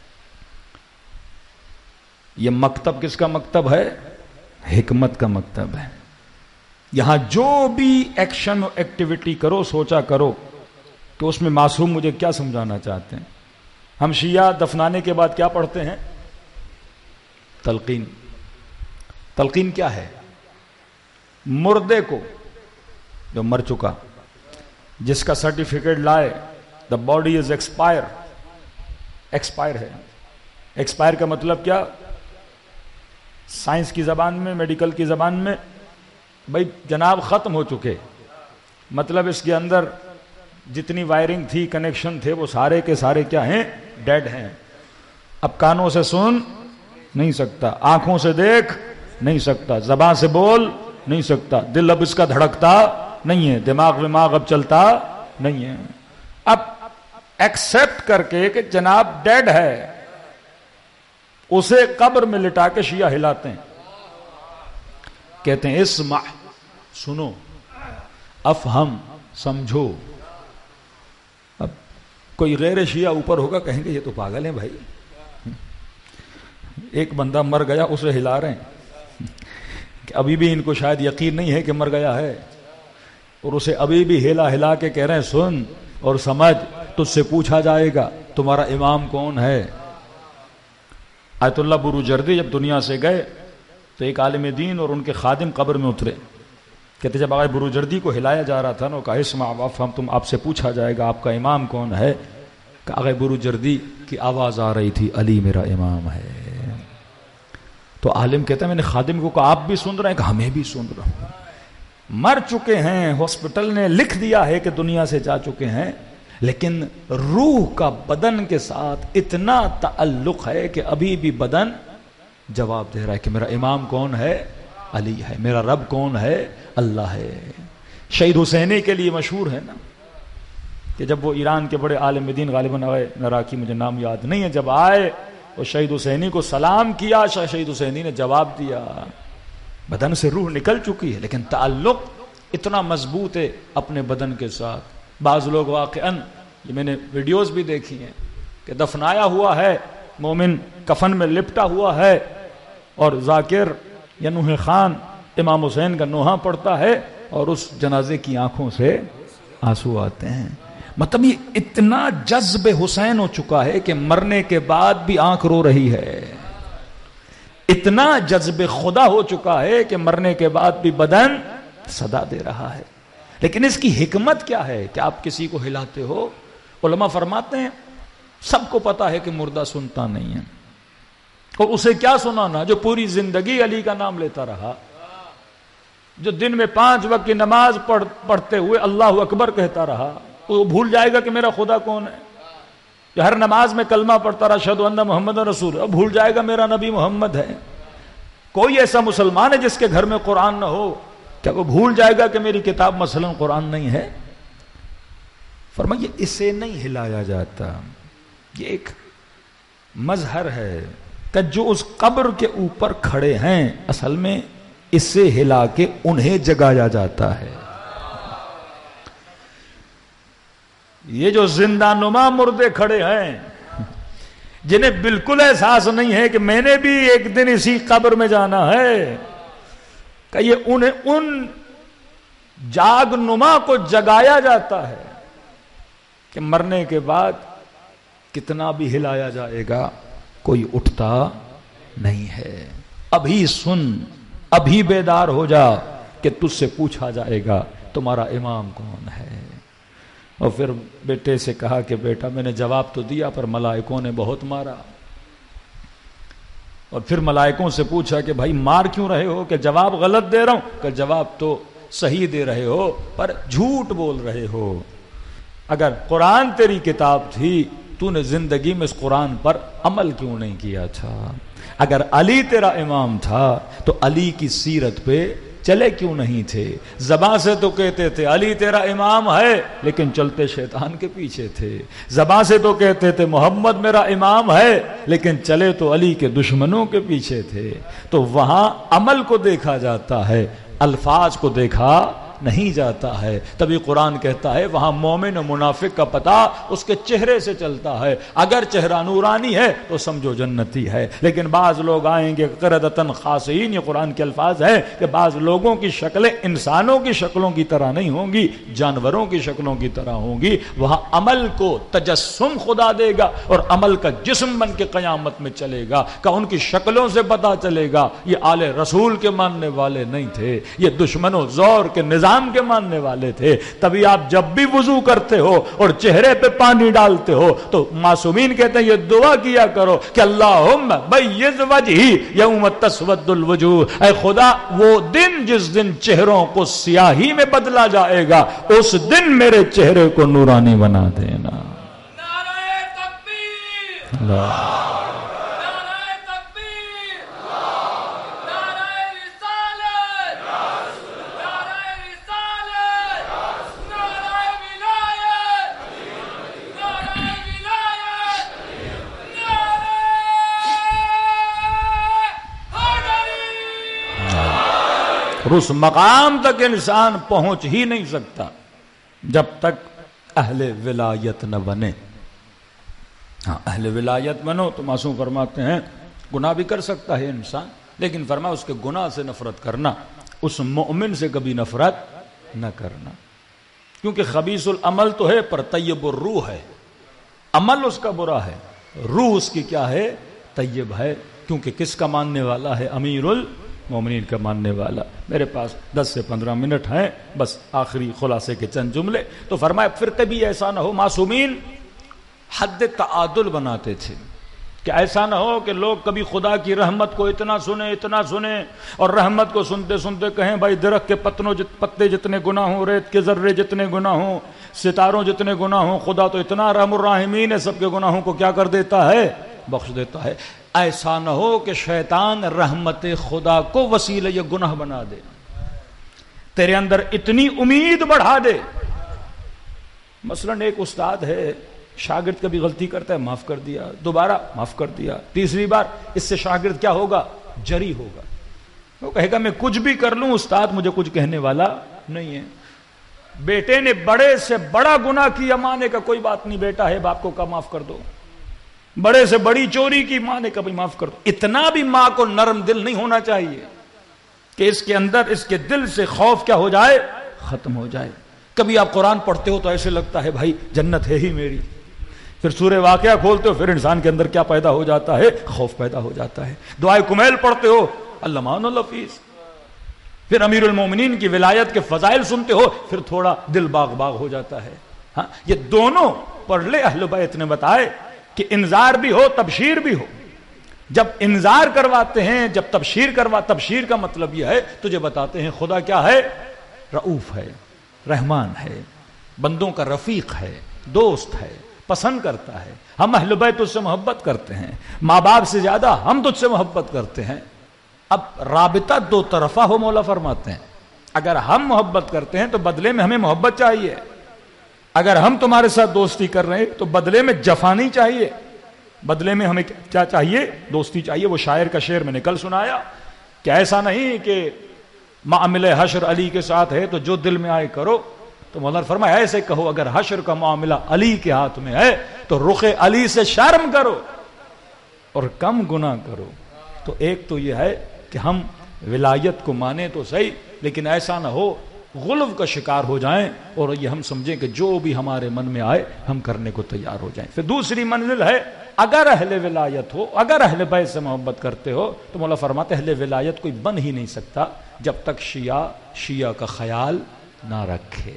A: یہ مکتب کس کا مکتب ہے؟ حکمت کا مکتب ہے. یہاں جو بھی ایکشن و ایکٹیویٹی کرو سوچا کرو کہ اس میں معصوم مجھے کیا سمجھانا چاہتے ہیں. ہم شیعہ دفنانے کے بعد کیا پڑھتے ہیں؟ تلقین. تلقین کیا ہے؟ مردے کو جو مر چکا، جس کا سرٹیفکیٹ لائے دا باڈی از ایکسپائر ہے. ایکسپائر کا مطلب کیا؟
B: سائنس کی زبان میں، میڈیکل کی زبان میں، بھائی جناب ختم ہو چکے، مطلب اس کے اندر جتنی وائرنگ تھی، کنیکشن تھے، وہ سارے کے سارے کیا ہیں؟ ڈیڈ ہیں۔ اب کانوں سے سن نہیں سکتا، آنکھوں سے دیکھ نہیں سکتا، زبان سے بول نہیں سکتا، دل اب اس کا دھڑکتا نہیں ہے، دماغ اب چلتا نہیں ہے۔ اب ایکسپٹ کر کے کہ جناب ڈیڈ ہے، اسے قبر میں لٹا کے شیعہ ہلاتے ہیں، کہتے ہیں اسمع، سنو، افہم، سمجھو۔ اب کوئی غیر شیعہ اوپر ہوگا، کہیں گے یہ تو پاگل ہیں بھائی، ایک بندہ مر گیا اسے ہلا رہے ہیں، کہ ابھی بھی ان کو شاید یقین نہیں ہے کہ مر گیا ہے، اور اسے ابھی بھی ہلا کے کہہ رہے ہیں سن اور سمجھ، تجھ سے پوچھا جائے گا تمہارا امام کون ہے۔ آیت اللہ بروجردی جب دنیا سے گئے تو ایک عالم دین اور ان کے خادم قبر میں اترے، کہتے جب آقا بروجردی کو ہلایا جا رہا تھا نا، کہا اسمع وافہم، تم آپ سے پوچھا جائے گا آپ کا امام کون ہے۔ کہ آقا بروجردی کی آواز آ رہی تھی علی میرا امام ہے۔ تو عالم کہتا ہے میں نے خادم کو کہا آپ بھی سن رہے ہیں؟ کہ ہمیں بھی سن رہا ہوں۔ مر چکے ہیں، ہاسپٹل نے لکھ دیا ہے کہ دنیا سے جا چکے ہیں، لیکن روح کا بدن کے ساتھ اتنا تعلق ہے کہ ابھی بھی بدن جواب دے رہا ہے کہ میرا امام کون ہے؟ علی ہے۔ میرا رب کون ہے؟ اللہ ہے۔ شہید حسینی کے لیے مشہور ہے نا، کہ جب وہ ایران کے بڑے عالم دین غالباً عراقی، مجھے نام یاد نہیں ہے، جب آئے اور شہید حسینی کو سلام کیا، شہید حسینی نے جواب دیا، بدن سے روح نکل چکی ہے لیکن تعلق اتنا مضبوط ہے اپنے بدن کے ساتھ۔ بعض لوگ واقعاً، یہ میں نے ویڈیوز بھی دیکھی ہیں، کہ دفنایا ہوا ہے، مومن کفن میں لپٹا ہوا ہے، اور ذاکر یا نوح خان امام حسین کا نوحہ پڑتا ہے، اور اس جنازے کی آنکھوں سے آنسو آتے ہیں۔ مطلب یہ اتنا جذب حسین ہو چکا ہے کہ مرنے کے بعد بھی آنکھ رو رہی ہے، اتنا جذب خدا ہو چکا ہے کہ مرنے کے بعد بھی بدن صدا دے رہا ہے۔ لیکن اس کی حکمت کیا ہے کہ آپ کسی کو ہلاتے ہو؟ علماء فرماتے ہیں سب کو پتا ہے کہ مردہ سنتا نہیں ہے، اور اسے کیا سنانا جو پوری زندگی علی کا نام لیتا رہا، جو دن میں 5 وقت کی نماز پڑھتے ہوئے اللہ اکبر کہتا رہا، وہ بھول جائے گا کہ میرا خدا کون ہے؟ جو ہر نماز میں کلمہ پڑھتا رہا اشہدو ان محمد رسول، اب بھول جائے گا میرا نبی محمد ہے؟ کوئی ایسا مسلمان ہے جس کے گھر میں قرآن نہ ہو، کیا وہ بھول جائے گا کہ میری کتاب مثلا قرآن نہیں ہے؟ فرمایا اسے نہیں ہلایا جاتا، یہ ایک مظہر ہے کہ جو اس قبر کے اوپر کھڑے ہیں اصل میں اسے ہلا کے انہیں جگایا جاتا ہے۔ یہ جو زندہ نما مردے کھڑے ہیں جنہیں بالکل احساس نہیں ہے کہ میں نے بھی ایک دن اسی قبر میں جانا ہے، کہ یہ انہیں ان جاگ نما کو جگایا جاتا ہے کہ مرنے کے بعد کتنا بھی ہلایا جائے گا کوئی اٹھتا نہیں ہے۔ ابھی سن، ابھی بیدار ہو جا کہ تجھ سے پوچھا جائے گا تمہارا امام کون ہے۔ اور پھر بیٹے سے کہا کہ بیٹا میں نے جواب تو دیا پر ملائکوں نے بہت مارا، اور پھر ملائکوں سے پوچھا کہ بھائی مار کیوں رہے ہو؟ کہ جواب غلط دے رہا ہوں، کہ جواب تو صحیح دے رہے ہو پر جھوٹ بول رہے ہو۔ اگر قرآن تیری کتاب تھی تو نے زندگی میں اس قرآن پر عمل کیوں نہیں کیا تھا؟ اگر علی تیرا امام تھا تو علی کی سیرت پہ چلے کیوں نہیں تھے؟ زبان سے تو کہتے تھے علی تیرا امام ہے لیکن چلتے شیطان کے پیچھے تھے، زبان سے تو کہتے تھے محمد میرا امام ہے لیکن چلے تو علی کے دشمنوں کے پیچھے تھے۔ تو وہاں عمل کو دیکھا جاتا ہے، الفاظ کو دیکھا نہیں جاتا ہے۔ تبھی قرآن کہتا ہے وہاں مومن و منافق کا پتہ اس کے چہرے سے چلتا ہے، اگر چہرہ نورانی ہے تو سمجھو جنتی ہے۔ لیکن بعض لوگ آئیں گے قردۃ خاسئین، یہ قرآن کے الفاظ ہیں کہ بعض لوگوں کی شکلیں انسانوں کی شکلوں کی طرح نہیں ہوں گی، جانوروں کی شکلوں کی طرح ہوں گی۔ وہاں عمل کو تجسم خدا دے گا اور عمل کا جسم بن کے قیامت میں چلے گا، کہ ان کی شکلوں سے پتہ چلے گا یہ آل رسول کے ماننے والے نہیں تھے، یہ دشمنوں زور کے نظام نظام کے ماننے والے تھے. تبھی آپ جب بھی وضو کرتے ہو اور چہرے پہ پانی ڈالتے ہو تو معصومین کہتے ہیں یہ دعا کیا کرو کہ اللہم بیض وجہی یوم تسود الوجوہ، اے خدا وہ دن جس دن چہروں کو سیاہی میں بدلا جائے گا اس دن میرے چہرے کو نورانی بنا دینا.
C: نعرہ تکبیر،
B: اللہ
C: نعرہ تکبیر، نعرہ رسالت، نعرہ رسالت، نعرہ ولایت، نعرہ ولایت، نعرہ حیدری.
B: اور اس مقام تک انسان پہنچ ہی نہیں سکتا جب تک اہل ولایت نہ بنے. ہاں اہل ولایت بنو تو معصوم فرماتے ہیں گناہ بھی کر سکتا ہے انسان، لیکن فرما اس کے گناہ سے نفرت کرنا، اس مومن سے کبھی نفرت نہ کرنا، کیونکہ خبیث العمل تو ہے پر طیب الروح ہے. عمل اس کا برا ہے، روح اس کی کیا ہے؟ طیب ہے. کیونکہ کس کا ماننے والا ہے؟ امیر المومنین کا ماننے والا. میرے پاس 10 سے 15 منٹ ہیں، بس آخری خلاصے کے چند جملے. تو فرمایا پھر کبھی ایسا نہ ہو، معصومین حد تعادل بناتے تھے کہ ایسا نہ ہو کہ لوگ کبھی خدا کی رحمت کو اتنا سنیں اور رحمت کو سنتے سنتے کہیں بھائی درخت کے پتے جتنے گناہ ہوں، ریت کے ذرے جتنے گناہ ہوں، ستاروں جتنے گناہ ہوں، خدا تو اتنا رحم الراحمین ہے، سب کے گناہوں کو کیا کر دیتا ہے؟ بخش دیتا ہے. ایسا نہ ہو کہ شیطان رحمت خدا کو وسیلہ یہ گناہ بنا دے، تیرے اندر اتنی امید بڑھا دے. مثلا ایک استاد ہے، شاگرد کبھی غلطی کرتا ہے، معاف کر دیا، دوبارہ معاف کر دیا، تیسری بار، اس سے شاگرد کیا ہوگا؟ جری ہوگا. وہ کہے گا میں کچھ بھی کر لوں استاد مجھے کچھ کہنے والا نہیں ہے. بیٹے نے بڑے سے بڑا گناہ کیا، ماں نے کہا کوئی بات نہیں بیٹا ہے، باپ کو کہا معاف کر دو. بڑے سے بڑی چوری کی، ماں نے کہا بھائی معاف کر دو. اتنا بھی ماں کو نرم دل نہیں ہونا چاہیے کہ اس کے اندر اس کے دل سے خوف کیا ہو جائے؟ ختم ہو جائے. کبھی آپ قرآن پڑھتے ہو تو ایسے لگتا ہے بھائی جنت ہے ہی میری، پھر سورہ واقعہ کھولتے ہو پھر انسان کے اندر کیا پیدا ہو جاتا ہے؟ خوف پیدا ہو جاتا ہے. دعائے کمیل پڑھتے ہو اللہ مان الحفیظ، پھر امیر المومنین کی ولایت کے فضائل سنتے ہو پھر تھوڑا دل باغ باغ ہو جاتا ہے. ہاں یہ دونوں پڑھ لے اہل بیت نے بتائے کہ انذار بھی ہو تبشیر بھی ہو. جب انذار کرواتے ہیں، جب تبشیر کا مطلب یہ ہے تجھے بتاتے ہیں خدا کیا ہے؟ رؤوف ہے، رحمان ہے، بندوں کا رفیق ہے، دوست ہے، پسند کرتا ہے. ہم اہل بیت تجھ سے محبت کرتے ہیں، ماں باپ سے زیادہ ہم تجھ سے محبت کرتے ہیں. اب رابطہ دو طرفہ ہو، مولا فرماتے ہیں اگر ہم محبت کرتے ہیں تو بدلے میں ہمیں محبت چاہیے، اگر ہم تمہارے ساتھ دوستی کر رہے ہیں تو بدلے میں جفا نہیں چاہیے، بدلے میں ہمیں کیا چاہیے؟ دوستی چاہیے. وہ شاعر کا شعر میں نے کل سنایا کہ ایسا نہیں کہ معاملہ حشر علی کے ساتھ ہے تو جو دل میں آئے کرو. تو مولانا فرمایا ایسے کہو اگر حشر کا معاملہ علی کے ہاتھ میں ہے تو رخ علی سے شرم کرو اور کم گناہ کرو. تو ایک تو یہ ہے کہ ہم ولایت کو مانیں تو صحیح، لیکن ایسا نہ ہو غلو کا شکار ہو جائیں اور یہ ہم سمجھیں کہ جو بھی ہمارے من میں آئے ہم کرنے کو تیار ہو جائیں. پھر دوسری منزل ہے اگر اہل ولایت ہو، اگر اہل بیت سے محبت کرتے ہو تو مولا فرماتے اہل ولایت کوئی بن ہی نہیں سکتا جب تک شیعہ کا خیال نہ رکھے.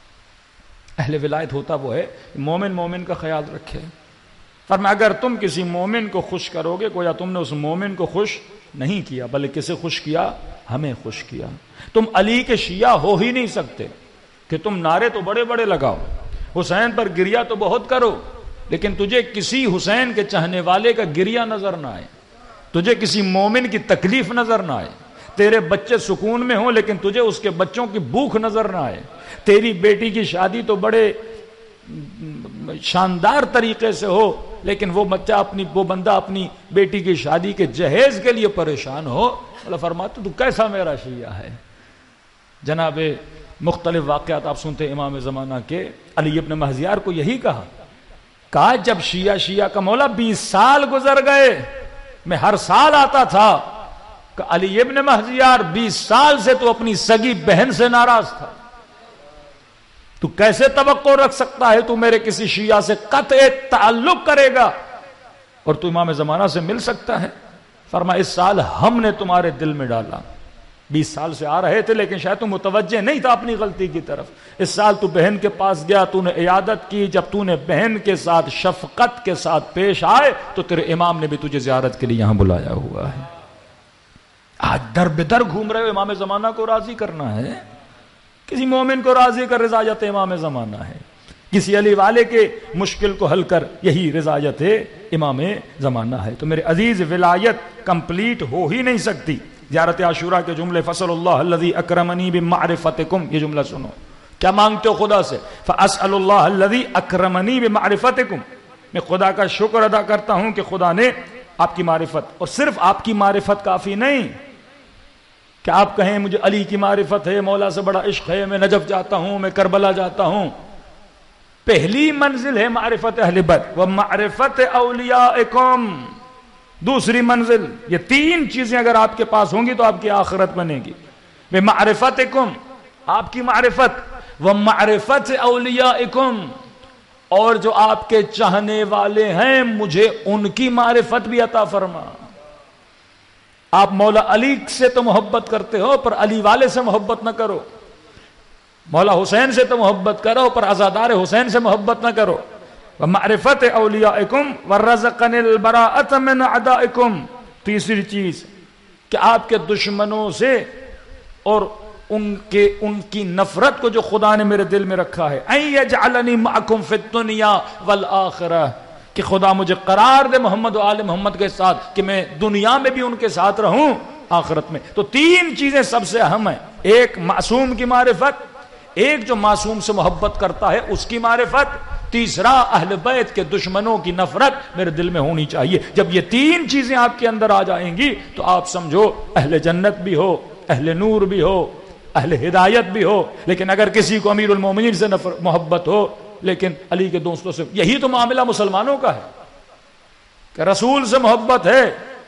B: اہل ولایت ہوتا وہ ہے مومن کا خیال رکھے. فرمایا اگر تم کسی مومن کو خوش کرو گے گویا تم نے اس مومن کو خوش نہیں کیا بلکہ کسے خوش کیا؟ ہمیں خوش کیا. تم علی کے شیعہ ہو ہی نہیں سکتے کہ تم نعرے تو بڑے بڑے لگاؤ، حسین پر گریا تو بہت کرو، لیکن تجھے کسی حسین کے چاہنے والے کا گریا نظر نہ آئے، تجھے کسی مومن کی تکلیف نظر نہ آئے. تیرے بچے سکون میں ہوں لیکن تجھے اس کے بچوں کی بھوک نظر نہ آئے. تیری بیٹی کی شادی تو بڑے شاندار طریقے سے ہو لیکن وہ بندہ اپنی بیٹی کی شادی کے جہیز کے لیے پریشان ہو. اللہ فرماتا تو کیسا میرا شیعہ ہے. جناب مختلف واقعات آپ سنتے امام زمانہ کے علی ابن مہزیار کو یہی کہا جب شیعہ کا مولا 20 سال گزر گئے، میں ہر سال آتا تھا کہ علی ابن مہزیار 20 سال سے تو اپنی سگی بہن سے ناراض تھا، تو کیسے توقع رکھ سکتا ہے تو میرے کسی شیعہ سے قطع تعلق کرے گا اور تو امام زمانہ سے مل سکتا ہے؟ فرمایا اس سال ہم نے تمہارے دل میں ڈالا، 20 سال سے آ رہے تھے لیکن شاید تو متوجہ نہیں تھا اپنی غلطی کی طرف. اس سال تو بہن کے پاس گیا, تو نے عیادت کی, جب تو نے بہن کے ساتھ شفقت کے ساتھ پیش آئے تو تیرے امام نے بھی تجھے زیارت کے لیے یہاں بلایا ہوا ہے. آج در بدر گھوم رہے ہو, امام زمانہ کو راضی کرنا ہے. کسی مومن کو راضی کر رضایت امام زمانہ ہے, کسی علی والے کے مشکل کو حل کر یہی رضایت امام زمانہ ہے. تو میرے عزیز ولایت کمپلیٹ ہو ہی نہیں سکتی. زیارت عاشورہ کے جملے, فصل اللہ الذی اکرمنی بمعرفتکم, یہ جملہ سنو. کیا مانگتے ہو خدا سے؟ فاسأل اللہ الذی اکرمنی بمعرفتکم, میں خدا کا شکر ادا کرتا ہوں کہ خدا نے آپ کی معرفت, اور صرف آپ کی معرفت کافی نہیں کہ آپ کہیں مجھے علی کی معرفت ہے, مولا سے بڑا عشق ہے, میں نجف جاتا ہوں, میں کربلا جاتا ہوں. پہلی منزل ہے معرفت اہل بدر و معرفت اولیاءکم. دوسری منزل, یہ 3 چیزیں اگر آپ کے پاس ہوں گی تو آپ کی آخرت بنے گی. بمعرفتکم, آپ کی معرفت, و معرفت اولیاءکم, اور جو آپ کے چاہنے والے ہیں مجھے ان کی معرفت بھی عطا فرما. آپ مولا علی سے تو محبت کرتے ہو پر علی والے سے محبت نہ کرو, مولا حسین سے تو محبت کرو پر عزادار حسین سے محبت نہ کرو. ومعرفت اولیاءکم ورزقنی البراءۃ من اعدائکم. تیسری چیز کہ آپ کے دشمنوں سے اور ان کی نفرت کو جو خدا نے میرے دل میں رکھا ہے, ان یجعلنی معکم فی الدنیا والآخرہ, کہ خدا مجھے قرار دے محمد و آل محمد کے ساتھ کہ میں دنیا میں بھی ان کے ساتھ رہوں, آخرت میں. تو 3 چیزیں سب سے اہم ہیں. ایک معصوم کی معرفت, ایک جو معصوم سے محبت کرتا ہے اس کی معرفت, تیسرا اہل بیت کے دشمنوں کی نفرت میرے دل میں ہونی چاہیے. جب یہ 3 چیزیں آپ کے اندر آ جائیں گی تو آپ سمجھو اہل جنت بھی ہو, اہل نور بھی ہو, اہل ہدایت بھی ہو. لیکن اگر کسی کو امیر المومنین سے محبت ہو لیکن علی کے دوستوں سے, یہی تو معاملہ مسلمانوں کا ہے کہ رسول سے محبت ہے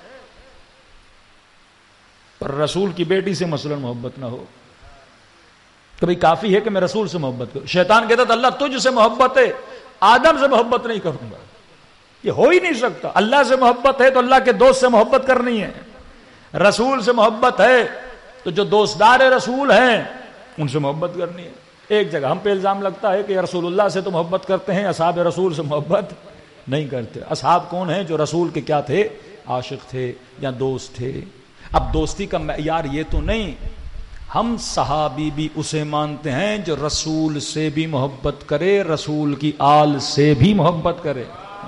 B: پر رسول کی بیٹی سے مثلا محبت نہ ہو. کبھی کافی ہے کہ میں رسول سے محبت کروں. شیطان کہتا تھا اللہ تجھ سے محبت ہے, آدم سے محبت نہیں کروں گا. یہ ہو ہی نہیں سکتا. اللہ سے محبت ہے تو اللہ کے دوست سے محبت کرنی ہے. رسول سے محبت ہے تو جو دوستدار رسول ہیں ان سے محبت کرنی ہے. ایک جگہ ہم پہ الزام لگتا ہے کہ رسول اللہ سے تو محبت کرتے ہیں, اصحاب رسول سے محبت نہیں کرتے. اصحاب کون ہیں؟ جو رسول کے کیا تھے؟ عاشق تھے یا دوست تھے. اب دوستی کا معیار یہ تو نہیں, ہم صحابی بھی اسے مانتے ہیں جو رسول سے بھی محبت کرے, رسول کی آل سے بھی محبت کرے.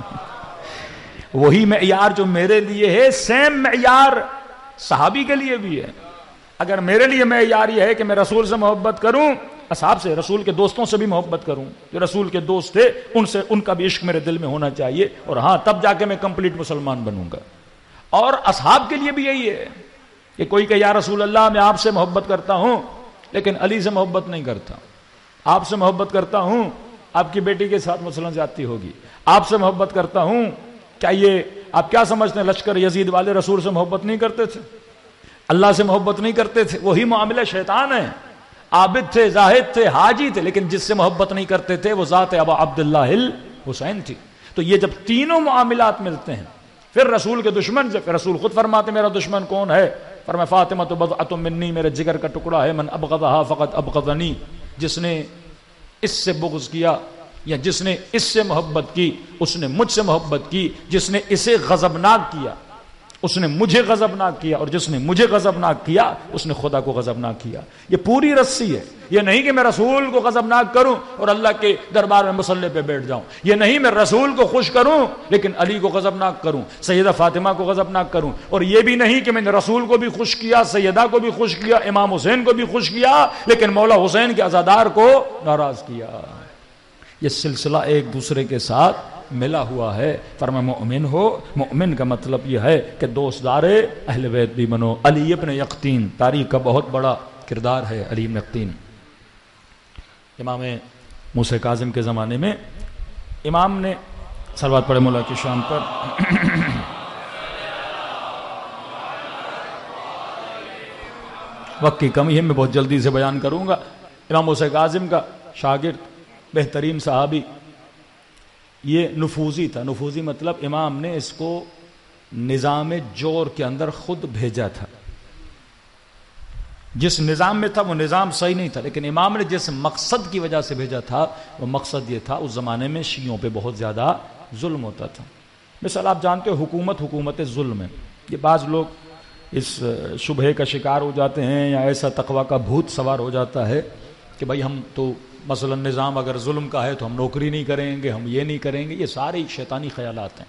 B: وہی معیار جو میرے لیے ہے سیم معیار صحابی کے لیے بھی ہے. اگر میرے لیے معیار یہ ہے کہ میں رسول سے محبت کروں, اصحاب سے, رسول کے دوستوں سے بھی محبت کروں, جو رسول کے دوست تھے ان سے, ان کا بھی عشق میرے دل میں ہونا چاہیے, اور ہاں تب جا کے میں کمپلیٹ مسلمان بنوں گا. اور اصحاب کے لیے بھی یہی ہے کہ کوئی کہ یا رسول اللہ میں آپ سے محبت کرتا ہوں لیکن علی سے محبت نہیں کرتا. آپ سے محبت کرتا ہوں, آپ کی بیٹی کے ساتھ مثلا زیادتی ہوگی. آپ سے محبت کرتا ہوں, کیا یہ آپ کیا سمجھتے ہیں لشکر یزید والے رسول سے محبت نہیں کرتے تھے, اللہ سے محبت نہیں کرتے تھے؟ وہی معاملہ شیطان ہے. عابد تھے, زاہد تھے, حاجی تھے, لیکن جس سے محبت نہیں کرتے تھے وہ ذات ابا عبداللہ الحسین تھی. تو یہ جب تینوں معاملات ملتے ہیں پھر رسول کے دشمن سے, پھر رسول خود فرماتے میرا دشمن کون ہے؟ فرمایا فاطمہ تو بضعۃ منی, میرے جگر کا ٹکڑا ہے. من ابغضها فقط ابغضنی, جس نے اس سے بغض کیا یا جس نے اس سے محبت کی اس نے مجھ سے محبت کی. جس نے اسے غضبناک کیا اس نے مجھے غضبناک کیا, اور جس نے مجھے غضبناک کیا اس نے خدا کو غضبناک کیا. یہ پوری رسی ہے. یہ نہیں کہ میں رسول کو غضبناک کروں اور اللہ کے دربار میں مصلی پہ بیٹھ جاؤں. یہ نہیں میں رسول کو خوش کروں لیکن علی کو غضبناک کروں, سیدہ فاطمہ کو غضبناک کروں. اور یہ بھی نہیں کہ میں نے رسول کو بھی خوش کیا, سیدہ کو بھی خوش کیا, امام حسین کو بھی خوش کیا لیکن مولا حسین کے عزادار کو ناراض کیا. یہ سلسلہ ایک دوسرے کے ساتھ ملا ہوا ہے. فرمایا مومن ہو, مومن کا مطلب یہ ہے کہ دوستدار اہل بیت بھی بنو. علی ابن یقطین تاریخ کا بہت بڑا کردار ہے. علی ابن یقطین امام موسیٰ کاظم کے زمانے میں امام نے صلوات پڑھے مولا کی شان پر. وقت کی کمی ہے, میں بہت جلدی سے بیان کروں گا. امام موسیٰ کاظم کا شاگرد, بہترین صحابی, یہ نفوذی تھا. نفوذی مطلب امام نے اس کو نظام جور کے اندر خود بھیجا تھا. جس نظام میں تھا وہ نظام صحیح نہیں تھا، لیکن امام نے جس مقصد کی وجہ سے بھیجا تھا وہ مقصد یہ تھا، اس زمانے میں شیعوں پہ بہت زیادہ ظلم ہوتا تھا۔ مثال آپ جانتے ہو حکومت ظلم ہے، یہ بعض لوگ اس شبہے کا شکار ہو جاتے ہیں یا ایسا تقوی کا بھوت سوار ہو جاتا ہے کہ بھائی ہم تو مثلا نظام اگر ظلم کا ہے تو ہم نوکری نہیں کریں گے، ہم یہ نہیں کریں گے، یہ سارے شیطانی خیالات ہیں۔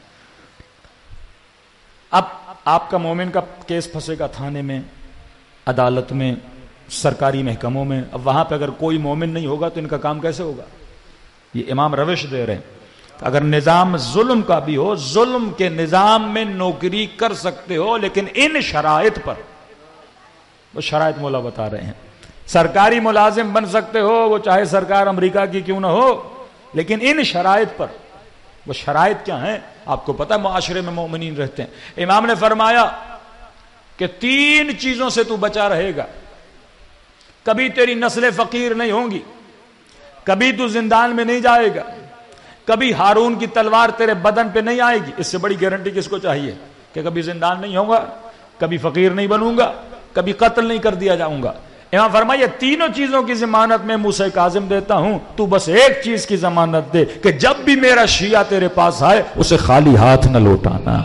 B: اب آپ کا مومن کا کیس پھنسے گا تھانے میں، عدالت میں، سرکاری محکموں میں، اب وہاں پہ اگر کوئی مومن نہیں ہوگا تو ان کا کام کیسے ہوگا؟ یہ امام روش دے رہے ہیں، اگر نظام ظلم کا بھی ہو، ظلم کے نظام میں نوکری کر سکتے ہو لیکن ان شرائط پر، وہ شرائط مولا بتا رہے ہیں۔ سرکاری ملازم بن سکتے ہو، وہ چاہے سرکار امریکہ کی کیوں نہ ہو، لیکن ان شرائط پر۔ وہ شرائط کیا ہیں؟ آپ کو پتہ معاشرے میں مومنین رہتے ہیں۔ امام نے فرمایا کہ 3 چیزوں سے تو بچا رہے گا، کبھی تیری نسلیں فقیر نہیں ہوں گی، کبھی تو زندان میں نہیں جائے گا، کبھی ہارون کی تلوار تیرے بدن پہ نہیں آئے گی۔ اس سے بڑی گارنٹی کس کو چاہیے کہ کبھی زندان نہیں ہوگا، کبھی فقیر نہیں بنوں گا، کبھی قتل نہیں کر دیا جاؤں گا۔ امام فرمایا یہ 3 چیزوں کی ضمانت میں موسیٰ کاظم دیتا ہوں، تو بس ایک چیز کی ضمانت دے کہ جب بھی میرا شیعہ تیرے پاس آئے اسے خالی ہاتھ نہ لوٹانا۔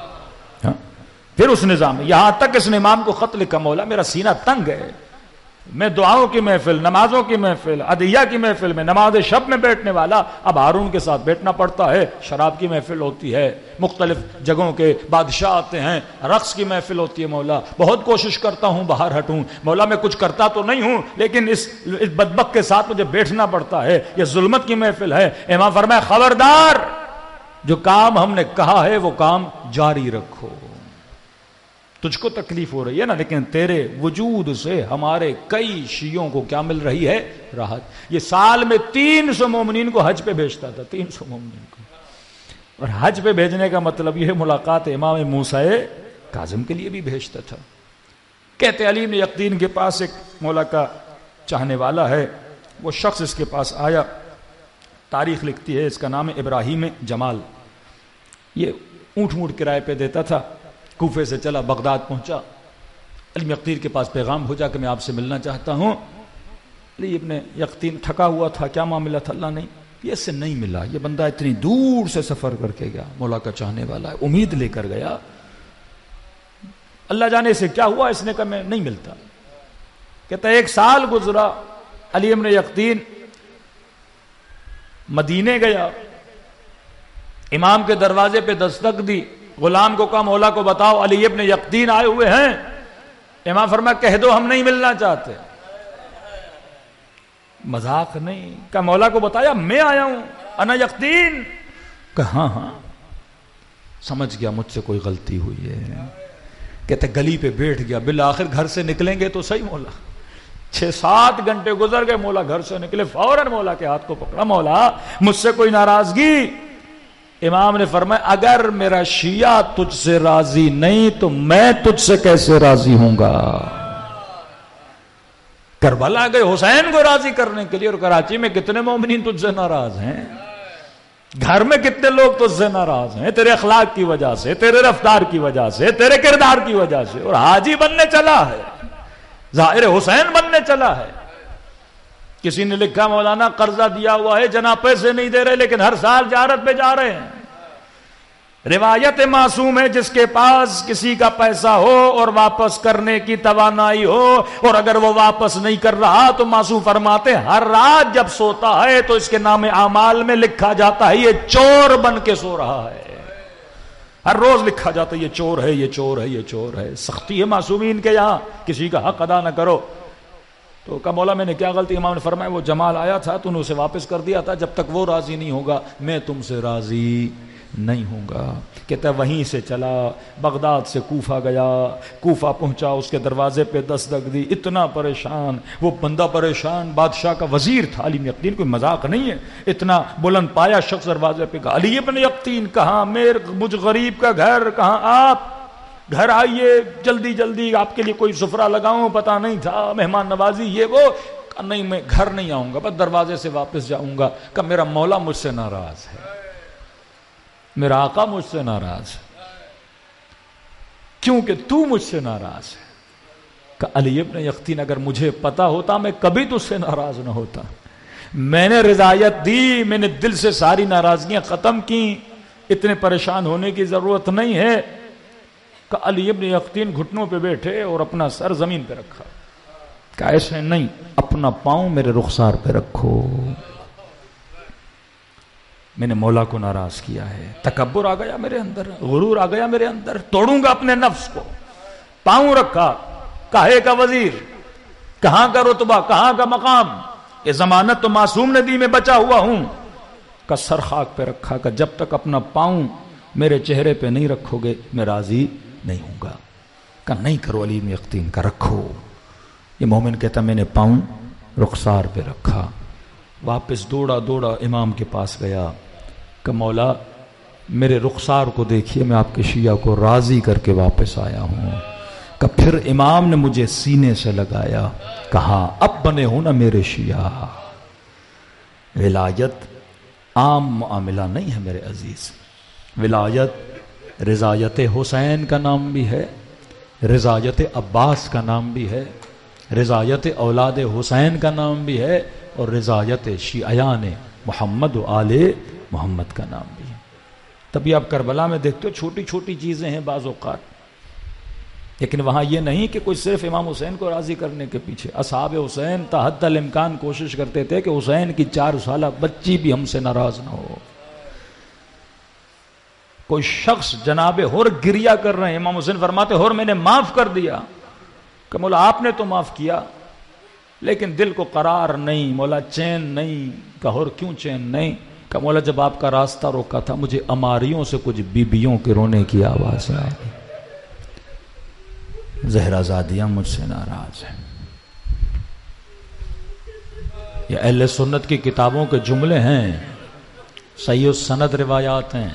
B: پھر اس نظام میں یہاں تک اس نے امام کو خط لکھا، مولا میرا سینہ تنگ ہے، میں دعاؤں کی محفل، نمازوں کی محفل، عدیہ کی محفل میں، نماز شب میں بیٹھنے والا، اب ہارون کے ساتھ بیٹھنا پڑتا ہے، شراب کی محفل ہوتی ہے، مختلف جگہوں کے بادشاہ آتے ہیں، رقص کی محفل ہوتی ہے، مولا بہت کوشش کرتا ہوں باہر ہٹوں، مولا میں کچھ کرتا تو نہیں ہوں لیکن اس بدبخت کے ساتھ مجھے بیٹھنا پڑتا ہے، یہ ظلمت کی محفل ہے۔ امام فرمایا خبردار، جو کام ہم نے کہا ہے وہ کام جاری رکھو، تجھ کو تکلیف ہو رہی ہے نا، لیکن تیرے وجود سے ہمارے کئی شیعوں کو کیا مل رہی ہے؟ راحت۔ یہ سال میں 300 مومنین کو حج پہ بھیجتا تھا، 300 مومنین کو، اور حج پہ بھیجنے کا مطلب یہ ملاقات امام موسیٰ کاظم کے لیے بھی بھیجتا تھا۔ کہتے علی بن یقطین کے پاس ایک مولا کا چاہنے والا ہے، وہ شخص اس کے پاس آیا، تاریخ لکھتی ہے اس کا نام ہے ابراہیم جمال، یہ اونٹ موٹ کرائے پہ دیتا تھا، کوفے سے چلا بغداد پہنچا، علی یقطین کے پاس پیغام بھیجا کہ میں آپ سے ملنا چاہتا ہوں۔ علی ابن یقطین تھکا ہوا تھا، کیا معاملہ تھا؟ اللہ نہیں، یہ اس سے نہیں ملا، یہ بندہ اتنی دور سے سفر کر کے گیا، مولا کا چاہنے والا ہے، امید لے کر گیا، اللہ جانے سے کیا ہوا، اس نے کہا میں نہیں ملتا۔ کہتا 1 سال گزرا، علی ابن یقطین مدینے گیا، امام کے دروازے پہ دستک دی، غلام کو کہا مولا کو بتاؤ علی ابن یقطین آئے ہوئے ہیں۔ امام فرمایا کہہ دو ہم نہیں ملنا چاہتے۔ مذاق نہیں، کہا مولا کو بتایا میں آیا ہوں، انا یقطین؟ کہا ہاں سمجھ گیا مجھ سے کوئی غلطی ہوئی ہے۔ کہتے گلی پہ بیٹھ گیا، بالآخر گھر سے نکلیں گے تو صحیح مولا۔ 6-7 گھنٹے گزر گئے، مولا گھر سے نکلے، فوراً مولا کے ہاتھ کو پکڑا، مولا مجھ سے کوئی ناراضگی؟ امام نے فرمایا اگر میرا شیعہ تجھ سے راضی نہیں تو میں تجھ سے کیسے راضی ہوں گا؟ کربلا گئے حسین کو راضی کرنے کے لیے، اور کراچی میں کتنے مومنین تجھ سے ناراض ہیں، گھر میں کتنے لوگ تجھ سے ناراض ہیں تیرے اخلاق کی وجہ سے، تیرے رفتار کی وجہ سے، تیرے کردار کی وجہ سے، اور حاجی بننے چلا ہے، ظاہر حسین بننے چلا ہے۔ کسی نے لکھا مولانا قرضہ دیا ہوا ہے، جناب پیسے نہیں دے رہے لیکن ہر سال زیارت پہ جا رہے ہیں۔ روایت معصوم ہے جس کے پاس کسی کا پیسہ ہو اور واپس کرنے کی توانائی ہو، اور اگر وہ واپس نہیں کر رہا تو معصوم فرماتے ہر رات جب سوتا ہے تو اس کے نام اعمال میں لکھا جاتا ہے یہ چور بن کے سو رہا ہے، ہر روز لکھا جاتا ہے یہ چور ہے، یہ چور ہے، یہ چور ہے۔ سختی ہے معصومین کے یہاں، کسی کا حق ادا نہ کرو۔ تو کہا مولا میں نے کیا غلطی؟ امام نے فرمایا وہ جمال آیا تھا تو نے اسے واپس کر دیا تھا، جب تک وہ راضی نہیں ہوگا میں تم سے راضی نہیں ہوں گا۔ کہتا ہے وہیں سے چلا، بغداد سے کوفہ گیا، کوفہ پہنچا، اس کے دروازے پہ دستک دی، اتنا پریشان، وہ بندہ پریشان، بادشاہ کا وزیر تھا علی بن یقطین، کوئی مذاق نہیں ہے، اتنا بلند پایا شخص دروازے پہ کہا علی بن یقطین کہاں؟ مجھ غریب کا گھر کہاں؟ آپ گھر آئیے جلدی جلدی، آپ کے لیے کوئی سفرہ لگاؤں، پتہ نہیں تھا، مہمان نوازی یہ وہ۔ نہیں میں گھر نہیں آؤں گا، بس دروازے سے واپس جاؤں گا۔ کہ میرا مولا مجھ سے ناراض ہے، میرا آقا مجھ سے ناراض ہے، کیونکہ تو مجھ سے ناراض ہے۔ کہ علی ابن یقطین اگر مجھے پتا ہوتا میں کبھی تجھ سے ناراض نہ ہوتا. میں نے رضایت دی, میں نے دل سے ساری ناراضگیاں ختم کی, اتنے پریشان ہونے کی ضرورت نہیں ہے. کہ علی ابن یقطین گھٹنوں پہ بیٹھے اور اپنا سر زمین پہ رکھا, کہ ایسے نہیں, اپنا پاؤں میرے رخسار پہ رکھو. میں نے مولا کو ناراض کیا ہے, تکبر آ گیا میرے اندر, غرور آ گیا میرے اندر, توڑوں گا اپنے نفس کو. پاؤں رکھا, کہے کا وزیر, کہاں کا رتبہ, کہاں کا مقام, یہ ضمانت تو معصوم نے دی, میں بچا ہوا ہوں. کا سر خاک پہ رکھا, کہ جب تک اپنا پاؤں میرے چہرے پہ نہیں رکھو گے میں راضی نہیں ہوں گا. کہ نہیں کرو علی بن یقطین کا, رکھو. یہ مومن کہتا میں نے پاؤں رخسار پہ رکھا. واپس دوڑا دوڑا امام کے پاس گیا کہ مولا میرے رخسار کو دیکھیے, میں آپ کے شیعہ کو راضی کر کے واپس آیا ہوں. کہ پھر امام نے مجھے سینے سے لگایا, کہا اب بنے ہو نا میرے شیعہ. ولایت عام معاملہ نہیں ہے میرے عزیز. ولایت رضایت حسین کا نام بھی ہے, رضایت عباس کا نام بھی ہے, رضایت اولاد حسین کا نام بھی ہے, اور رضایت شیعیان محمد و آل محمد کا نام بھی ہے. تبھی آپ کربلا میں دیکھتے ہو چھوٹی چھوٹی چیزیں ہیں بعض اوقات, لیکن وہاں یہ نہیں کہ کوئی صرف امام حسین کو راضی کرنے کے پیچھے. اصحاب حسین تا حد الامکان کوشش کرتے تھے کہ حسین کی 4 سالہ بچی بھی ہم سے ناراض نہ ہو. کوئی شخص جناب ہور گریا کر رہے ہیں, امام حسین فرماتے ہور میں نے معاف کر دیا. کہ مولا آپ نے تو معاف کیا لیکن دل کو قرار نہیں, مولا چین نہیں. کہ ہور کیوں چین نہیں؟ کہ مولا جب آپ کا راستہ روکا تھا مجھے اماریوں سے کچھ بیبیوں کے رونے کی آواز آئی, زہرا زادیاں مجھ سے ناراض ہیں. یہ اہل سنت کی کتابوں کے جملے ہیں, صحیح السند روایات ہیں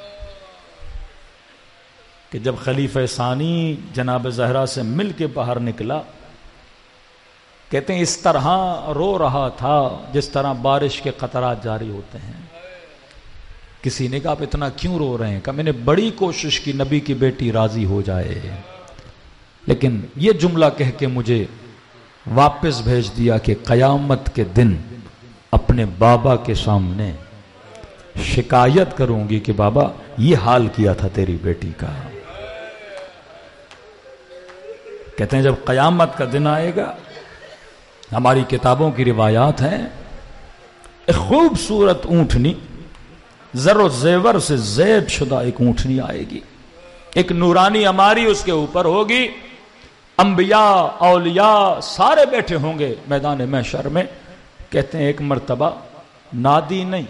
B: کہ جب خلیفہ ثانی جناب زہرا سے مل کے باہر نکلا, کہتے ہیں اس طرح رو رہا تھا جس طرح بارش کے قطرات جاری ہوتے ہیں. کسی نے کہا آپ اتنا کیوں رو رہے ہیں؟ کہ میں نے بڑی کوشش کی نبی کی بیٹی راضی ہو جائے, لیکن یہ جملہ کہہ کے مجھے واپس بھیج دیا کہ قیامت کے دن اپنے بابا کے سامنے شکایت کروں گی کہ بابا یہ حال کیا تھا تیری بیٹی کا. کہتے ہیں جب قیامت کا دن آئے گا, ہماری کتابوں کی روایات ہیں, ایک خوبصورت اونٹنی زر و زیور سے زیب شدہ ایک اونٹنی آئے گی, ایک نورانی اماری اس کے اوپر ہوگی, انبیاء اولیاء سارے بیٹھے ہوں گے میدان محشر میں. کہتے ہیں ایک مرتبہ نادی نہیں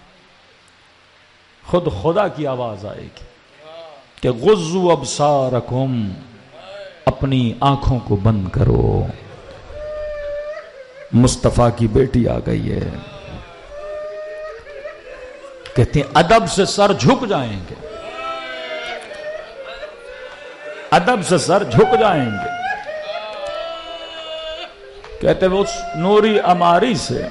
B: خود خدا کی آواز آئے گی کہ غضوا ابصارکم, اپنی آنکھوں کو بند کرو, مصطفیٰ کی بیٹی آ گئی ہے. کہتے ہیں ادب سے سر جھک جائیں گے, ادب سے سر جھک جائیں گے. کہتے ہیں اس نوری اماری سے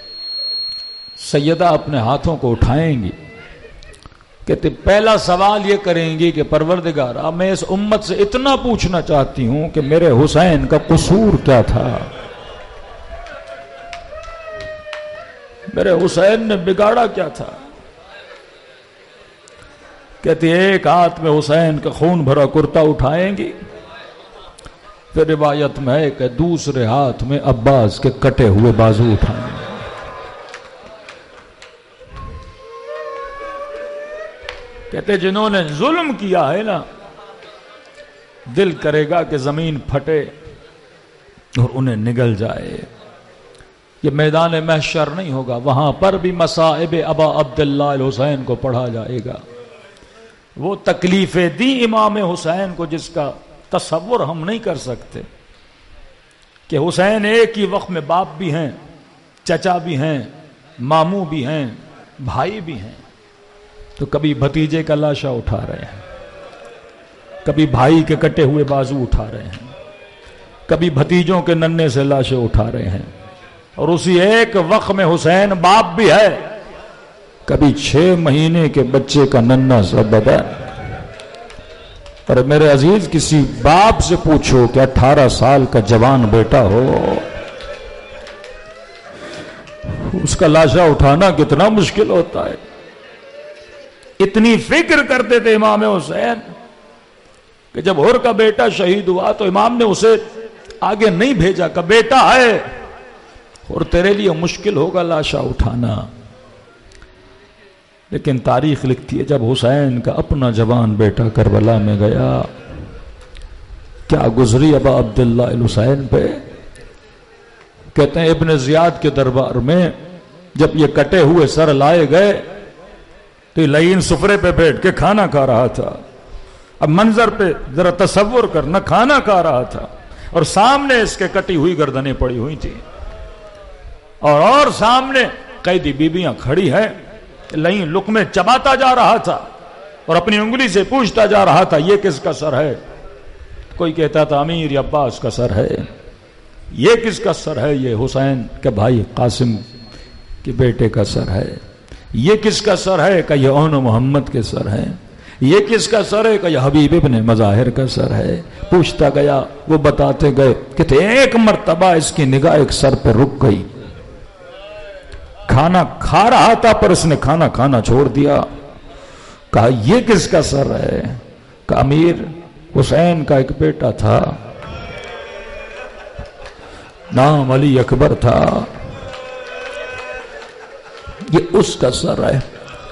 B: سیدہ اپنے ہاتھوں کو اٹھائیں گی. کہتے پہلا سوال یہ کریں گی کہ پروردگارا میں اس امت سے اتنا پوچھنا چاہتی ہوں کہ میرے حسین کا قصور کیا تھا, میرے حسین نے بگاڑا کیا تھا. کہتے ایک ہاتھ میں حسین کا خون بھرا کرتا اٹھائیں گی, پھر روایت میں ہے کہ دوسرے ہاتھ میں عباس کے کٹے ہوئے بازو اٹھائیں گے. کہتے جنہوں نے ظلم کیا ہے نا, دل کرے گا کہ زمین پھٹے اور انہیں نگل جائے. یہ میدان محشر نہیں ہوگا, وہاں پر بھی مصائب ابا عبداللہ الحسین کو پڑھا جائے گا. وہ تکلیفیں دی امام حسین کو جس کا تصور ہم نہیں کر سکتے, کہ حسین ایک ہی وقت میں باپ بھی ہیں, چچا بھی ہیں, ماموں بھی ہیں, بھائی بھی ہیں. تو کبھی بھتیجے کا لاشا اٹھا رہے ہیں, کبھی بھائی کے کٹے ہوئے بازو اٹھا رہے ہیں, کبھی بھتیجوں کے ننے سے لاشیں اٹھا رہے ہیں. اور اسی ایک وقت میں حسین باپ بھی ہے, کبھی 6 مہینے کے بچے کا ننا سا بدن. اور میرے عزیز کسی باپ سے پوچھو کہ 18 سال کا جوان بیٹا ہو، اس کا لاشا اٹھانا کتنا مشکل ہوتا ہے۔ اتنی فکر کرتے تھے امام حسین کہ جب ہور کا بیٹا شہید ہوا تو امام نے اسے آگے نہیں بھیجا کہ بیٹا ہے اور تیرے لیے مشکل ہوگا لاشا اٹھانا، لیکن تاریخ لکھتی ہے جب حسین کا اپنا جوان بیٹا کربلا میں گیا، کیا گزری ابا عبداللہ الحسین پہ۔ کہتے ہیں ابن زیاد کے دربار میں جب یہ کٹے ہوئے سر لائے گئے تو لعین سفرے پہ بیٹھ کے کھانا کھا رہا تھا۔ اب منظر پہ ذرا تصور کرنا، کھانا کھا رہا تھا اور سامنے اس کے کٹی ہوئی گردنیں پڑی ہوئی تھی، اور سامنے قیدی بیبیاں کھڑی ہیں، لعین لقمے چباتا جا رہا تھا اور اپنی انگلی سے پوچھتا جا رہا تھا یہ کس کا سر ہے؟ کوئی کہتا تھا امیر یا عباس کا سر ہے، یہ کس کا سر ہے؟ یہ حسین کے بھائی قاسم کے بیٹے کا سر ہے۔ یہ کس کا سر ہے؟ کہ یہ اون محمد کے سر ہے۔ یہ کس کا سر ہے؟ کہ یہ حبیب ابن مظاہر کا سر ہے۔ پوچھتا گیا، وہ بتاتے گئے کہ ایک مرتبہ اس کی نگاہ ایک سر پہ رک گئی، کھانا کھا رہا تھا پر اس نے کھانا کھانا چھوڑ دیا۔ کہا یہ کس کا سر ہے؟ کہ امیر حسین کا ایک بیٹا تھا، نام علی اکبر تھا، یہ اس کا سر ہے۔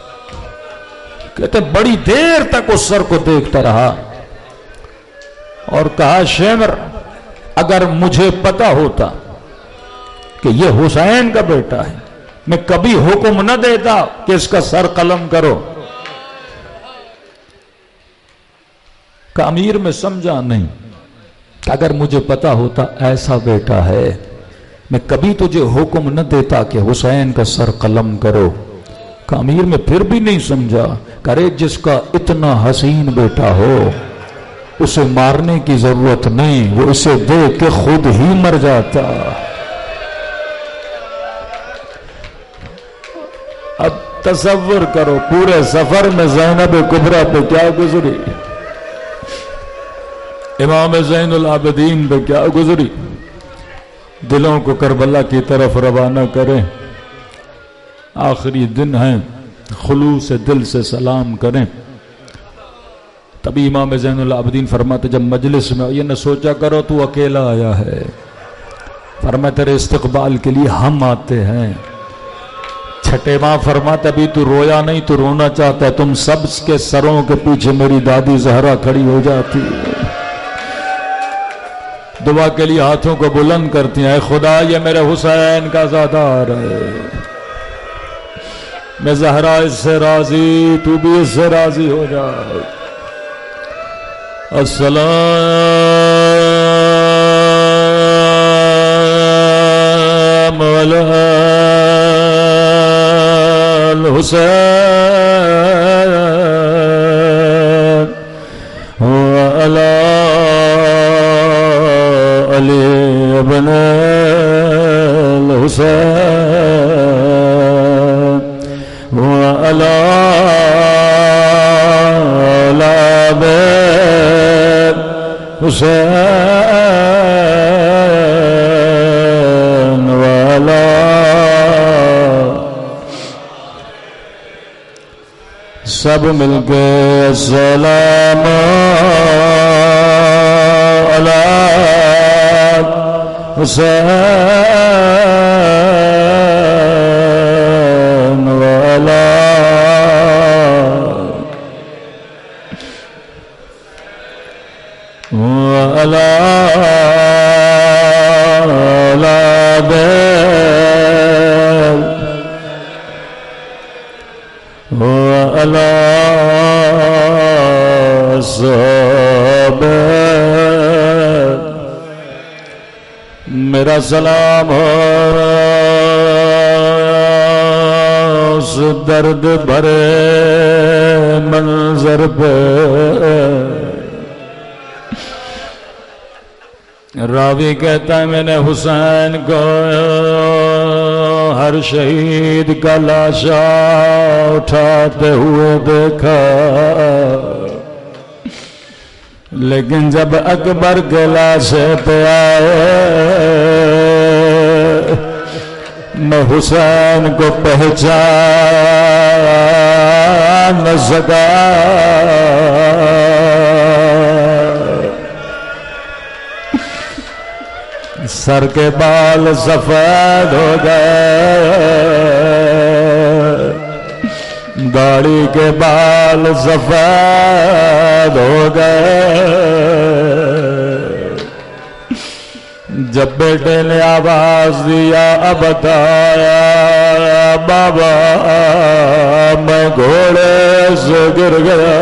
B: کہتے بڑی دیر تک اس سر کو دیکھتا رہا اور کہا شیمر اگر مجھے پتا ہوتا کہ یہ حسین کا بیٹا ہے میں کبھی حکم نہ دیتا کہ اس کا سر قلم کرو۔ کہ امیر میں سمجھا نہیں کہ اگر مجھے پتا ہوتا ایسا بیٹا ہے میں کبھی تجھے حکم نہ دیتا کہ حسین کا سر قلم کرو۔ کہ امیر میں پھر بھی نہیں سمجھا کہ ارے جس کا اتنا حسین بیٹا ہو اسے مارنے کی ضرورت نہیں، وہ اسے دیکھ کے خود ہی مر جاتا۔ اب تصور کرو پورے سفر میں زینب کبریٰ پہ کیا گزری، امام زین العابدین پہ کیا گزری۔ دلوں کو کربلا کی طرف روانہ کریں، آخری دن ہیں، خلوص دل سے سلام کریں۔ تبھی امام زین العابدین فرماتے جب مجلس میں یہ نہ سوچا کرو تو اکیلا آیا ہے، فرماتے تیرے استقبال کے لیے ہم آتے ہیں۔ چھٹے ماں فرماتے ابھی تو رویا نہیں تو رونا چاہتا ہے، تم سب کے سروں کے پیچھے میری دادی زہرا کھڑی ہو جاتی ہے، دعا کے لیے ہاتھوں کو بلند کرتی ہیں، اے خدا یہ میرے حسین کا زادار ہے، میں زہرا اس سے راضی، تو بھی اس سے راضی ہو جا۔ السلام علی الحسین وعلی علی ابن الحسین وعلی حسین والا سب مل کے السلام علی حسین والا میرا سلام ہو اس درد بھرے منظر پہ، راوی کہتا ہے میں نے حسین کو ہر شہید کا لاشا اٹھاتے ہوئے دیکھا،
A: لیکن جب اکبر کے لاشے پہ آئے میں حسین کو پہچان نہ سکا، سر کے بال سفید ہو گئے، داڑھی کے بال سفید ہو گئے۔ جب بیٹے نے آواز دیا اب بتایا بابا میں گھوڑے سے گر گیا،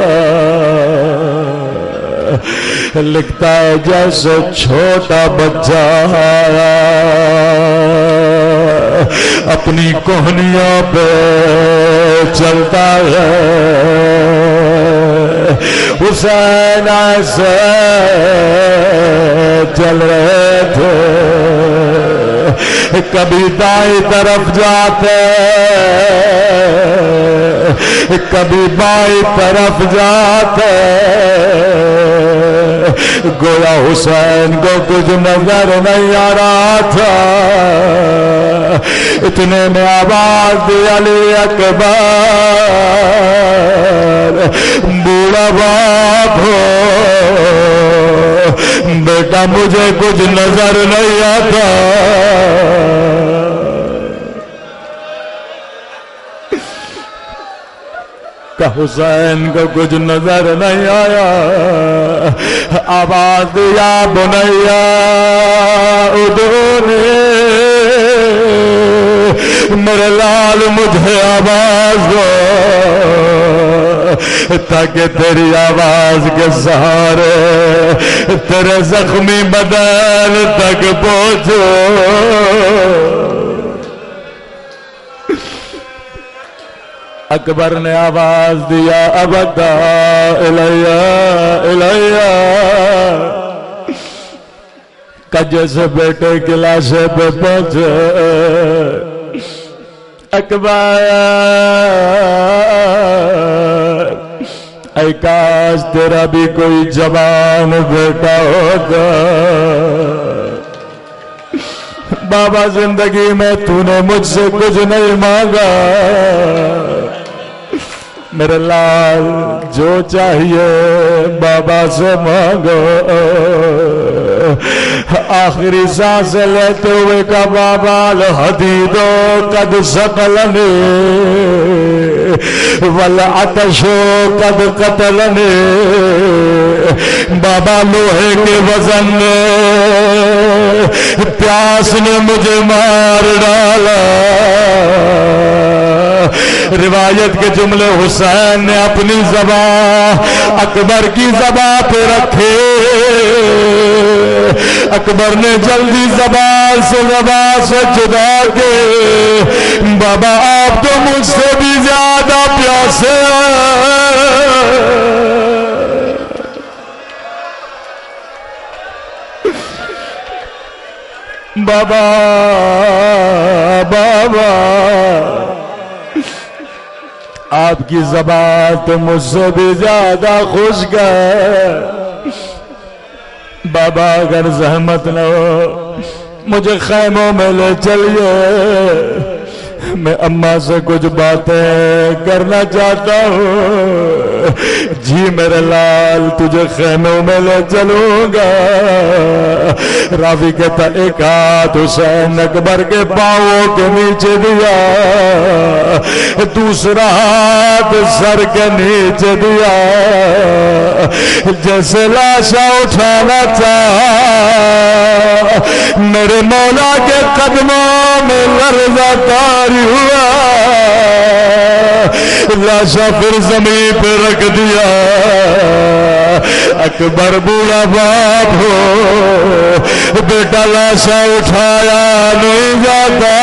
A: لکھتا ہے جیسے چھوٹا بچہ اپنی کوہنیوں پہ چلتا ہے، حسین ایسے چل رہے تھے، کبھی دائیں طرف جاتے کبھی بائیں طرف جاتے، گویا حسین کو کچھ نظر نہیں آ رہا تھا۔ اتنے میں آواز دی علی اکبر، بوڑھا باپ ہو بیٹا مجھے کچھ نظر نہیں آتا۔ کہ حسین کو کچھ نظر نہیں آیا، آواز دیا بنیا ادھونے، میرے لال مجھے آواز دو تاکہ تیری آواز کے سہارے تیرے زخمی بدن تک پہنچو۔ اکبر نے آواز دیا ابدا الیہ الیہ، کجے سے بیٹے کے لاشے پہ پہنچے۔ اکبر اے کاش تیرا بھی کوئی جوان بیٹا ہوگا، بابا زندگی میں تو نے مجھ سے کچھ نہیں مانگا، میرے لال جو چاہیے بابا سے مانگو۔ آخری سانس لیتے ہوئے کا بابا الحدید قد ثقلنی والعطش قد قتلنی، بابا لوہے کے وزن نے پیاس نے مجھے مار ڈالا۔ روایت کے جملے حسین نے اپنی زبان اکبر کی زبان پہ رکھے، اکبر نے جلدی زبان سے جدا کے بابا آپ تو مجھ سے بھی زیادہ پیاسے بابا بابا آپ کی زبان تو مجھ سے بھی زیادہ خشک ہے، بابا اگر زحمت نہ ہو مجھے خیموں میں لے چلیے، میں اماں سے کچھ باتیں کرنا چاہتا ہوں۔ جی میرے لال تجھے خیموں میں لے چلوں گا۔ راوی کہتا ایک ہاتھ حسین اکبر کے پاؤں کے نیچے دیا، دوسرا ہاتھ سر کے نیچے دیا، جیسے لاشا اٹھانا چاہا میرے مولا کے قدموں میں لرزہ طاری ہوا، لاشا پھر زمین پہ رکھ دیا۔ اکبر بوڑھا باپ ہو بیٹا لاشا اٹھایا نہیں جاتا،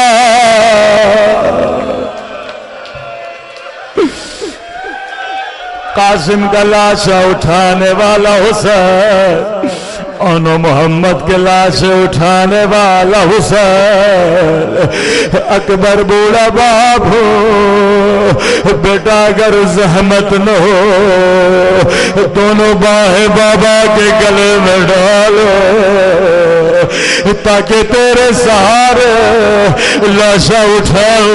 A: قاسم کا لاشا اٹھانے والا حسین، انو محمد کے لاشے اٹھانے والا حسین، اکبر بوڑھا باپ ہو بیٹا اگر زحمت نہ ہو
D: دونوں باہیں بابا کے گلے میں ڈالو تاکہ تیرے سہارے لاشا اٹھاؤ۔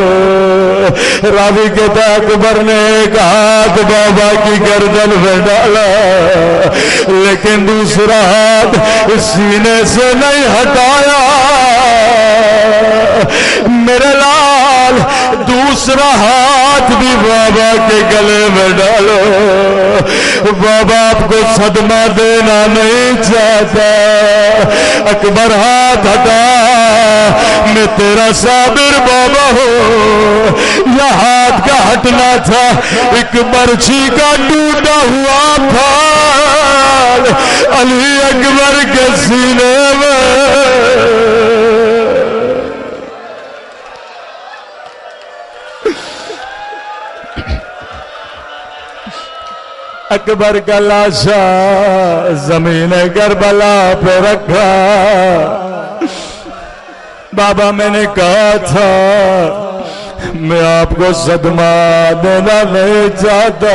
D: راوی کہتا اکبر نے ایک ہاتھ بابا کی گردن میں ڈالا لیکن دوسرا ہاتھ سینے سے نہیں ہٹایا۔ میرے لال دوسرا ہاتھ بھی بابا کے گلے میں ڈالو، بابا آپ کو صدمہ دینا نہیں چاہتا۔ اکبر ہاتھ ہٹا، میں تیرا صابر بابا ہوں۔ یہ ہاتھ کا ہٹنا تھا ایک برچھی کا ٹوٹا ہوا پھال علی اکبر کے سینے میں۔ اکبر کا لاشا زمین کربلا پہ رکھا۔ بابا میں نے کہا تھا میں آپ کو صدمہ دینا نہیں چاہتا۔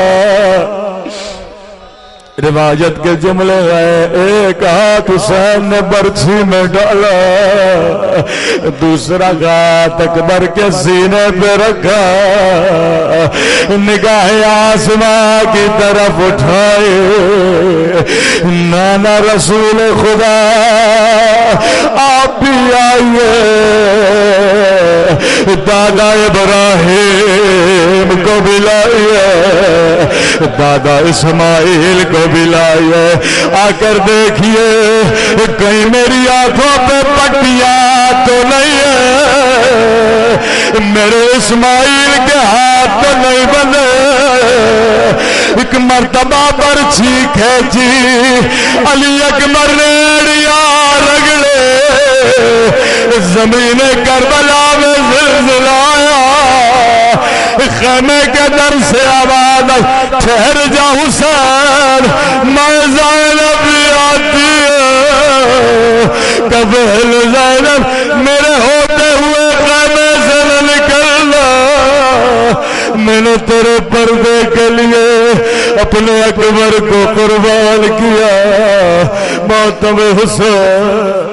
D: روایت کے جملے ہیں ایک ہاتھ حسین نے برچھی میں ڈالا، دوسرا ہاتھ اکبر کے سینے پہ رکھا، نگاہ آسمان کی طرف اٹھائے۔ نانا رسول خدا آپ بھی آئیے، دادا ابراہیم کو بھی لائیے، دادا اسماعیل کو بھی لائیے، آ کر دیکھیے کہیں میری آنکھوں پہ پٹیاں تو نہیں ہے، میرے اسماعیل کے ہاتھ تو نہیں بندے۔ ایک مرتبہ برچھی کھینچی، علی اکبر نے ایڑیاں رگڑے، زمین کربلا میں زلزلہ آیا، خیمے کے در سے آواز ٹھہر جا حسین، میں زینب آتی ہے، قبل زینب میرے ہوتے ہوئے خیمے سے نہ نکلنا، میں نے تیرے پردے کے لیے اپنے اکبر کو قربان کیا، ماتم حسین۔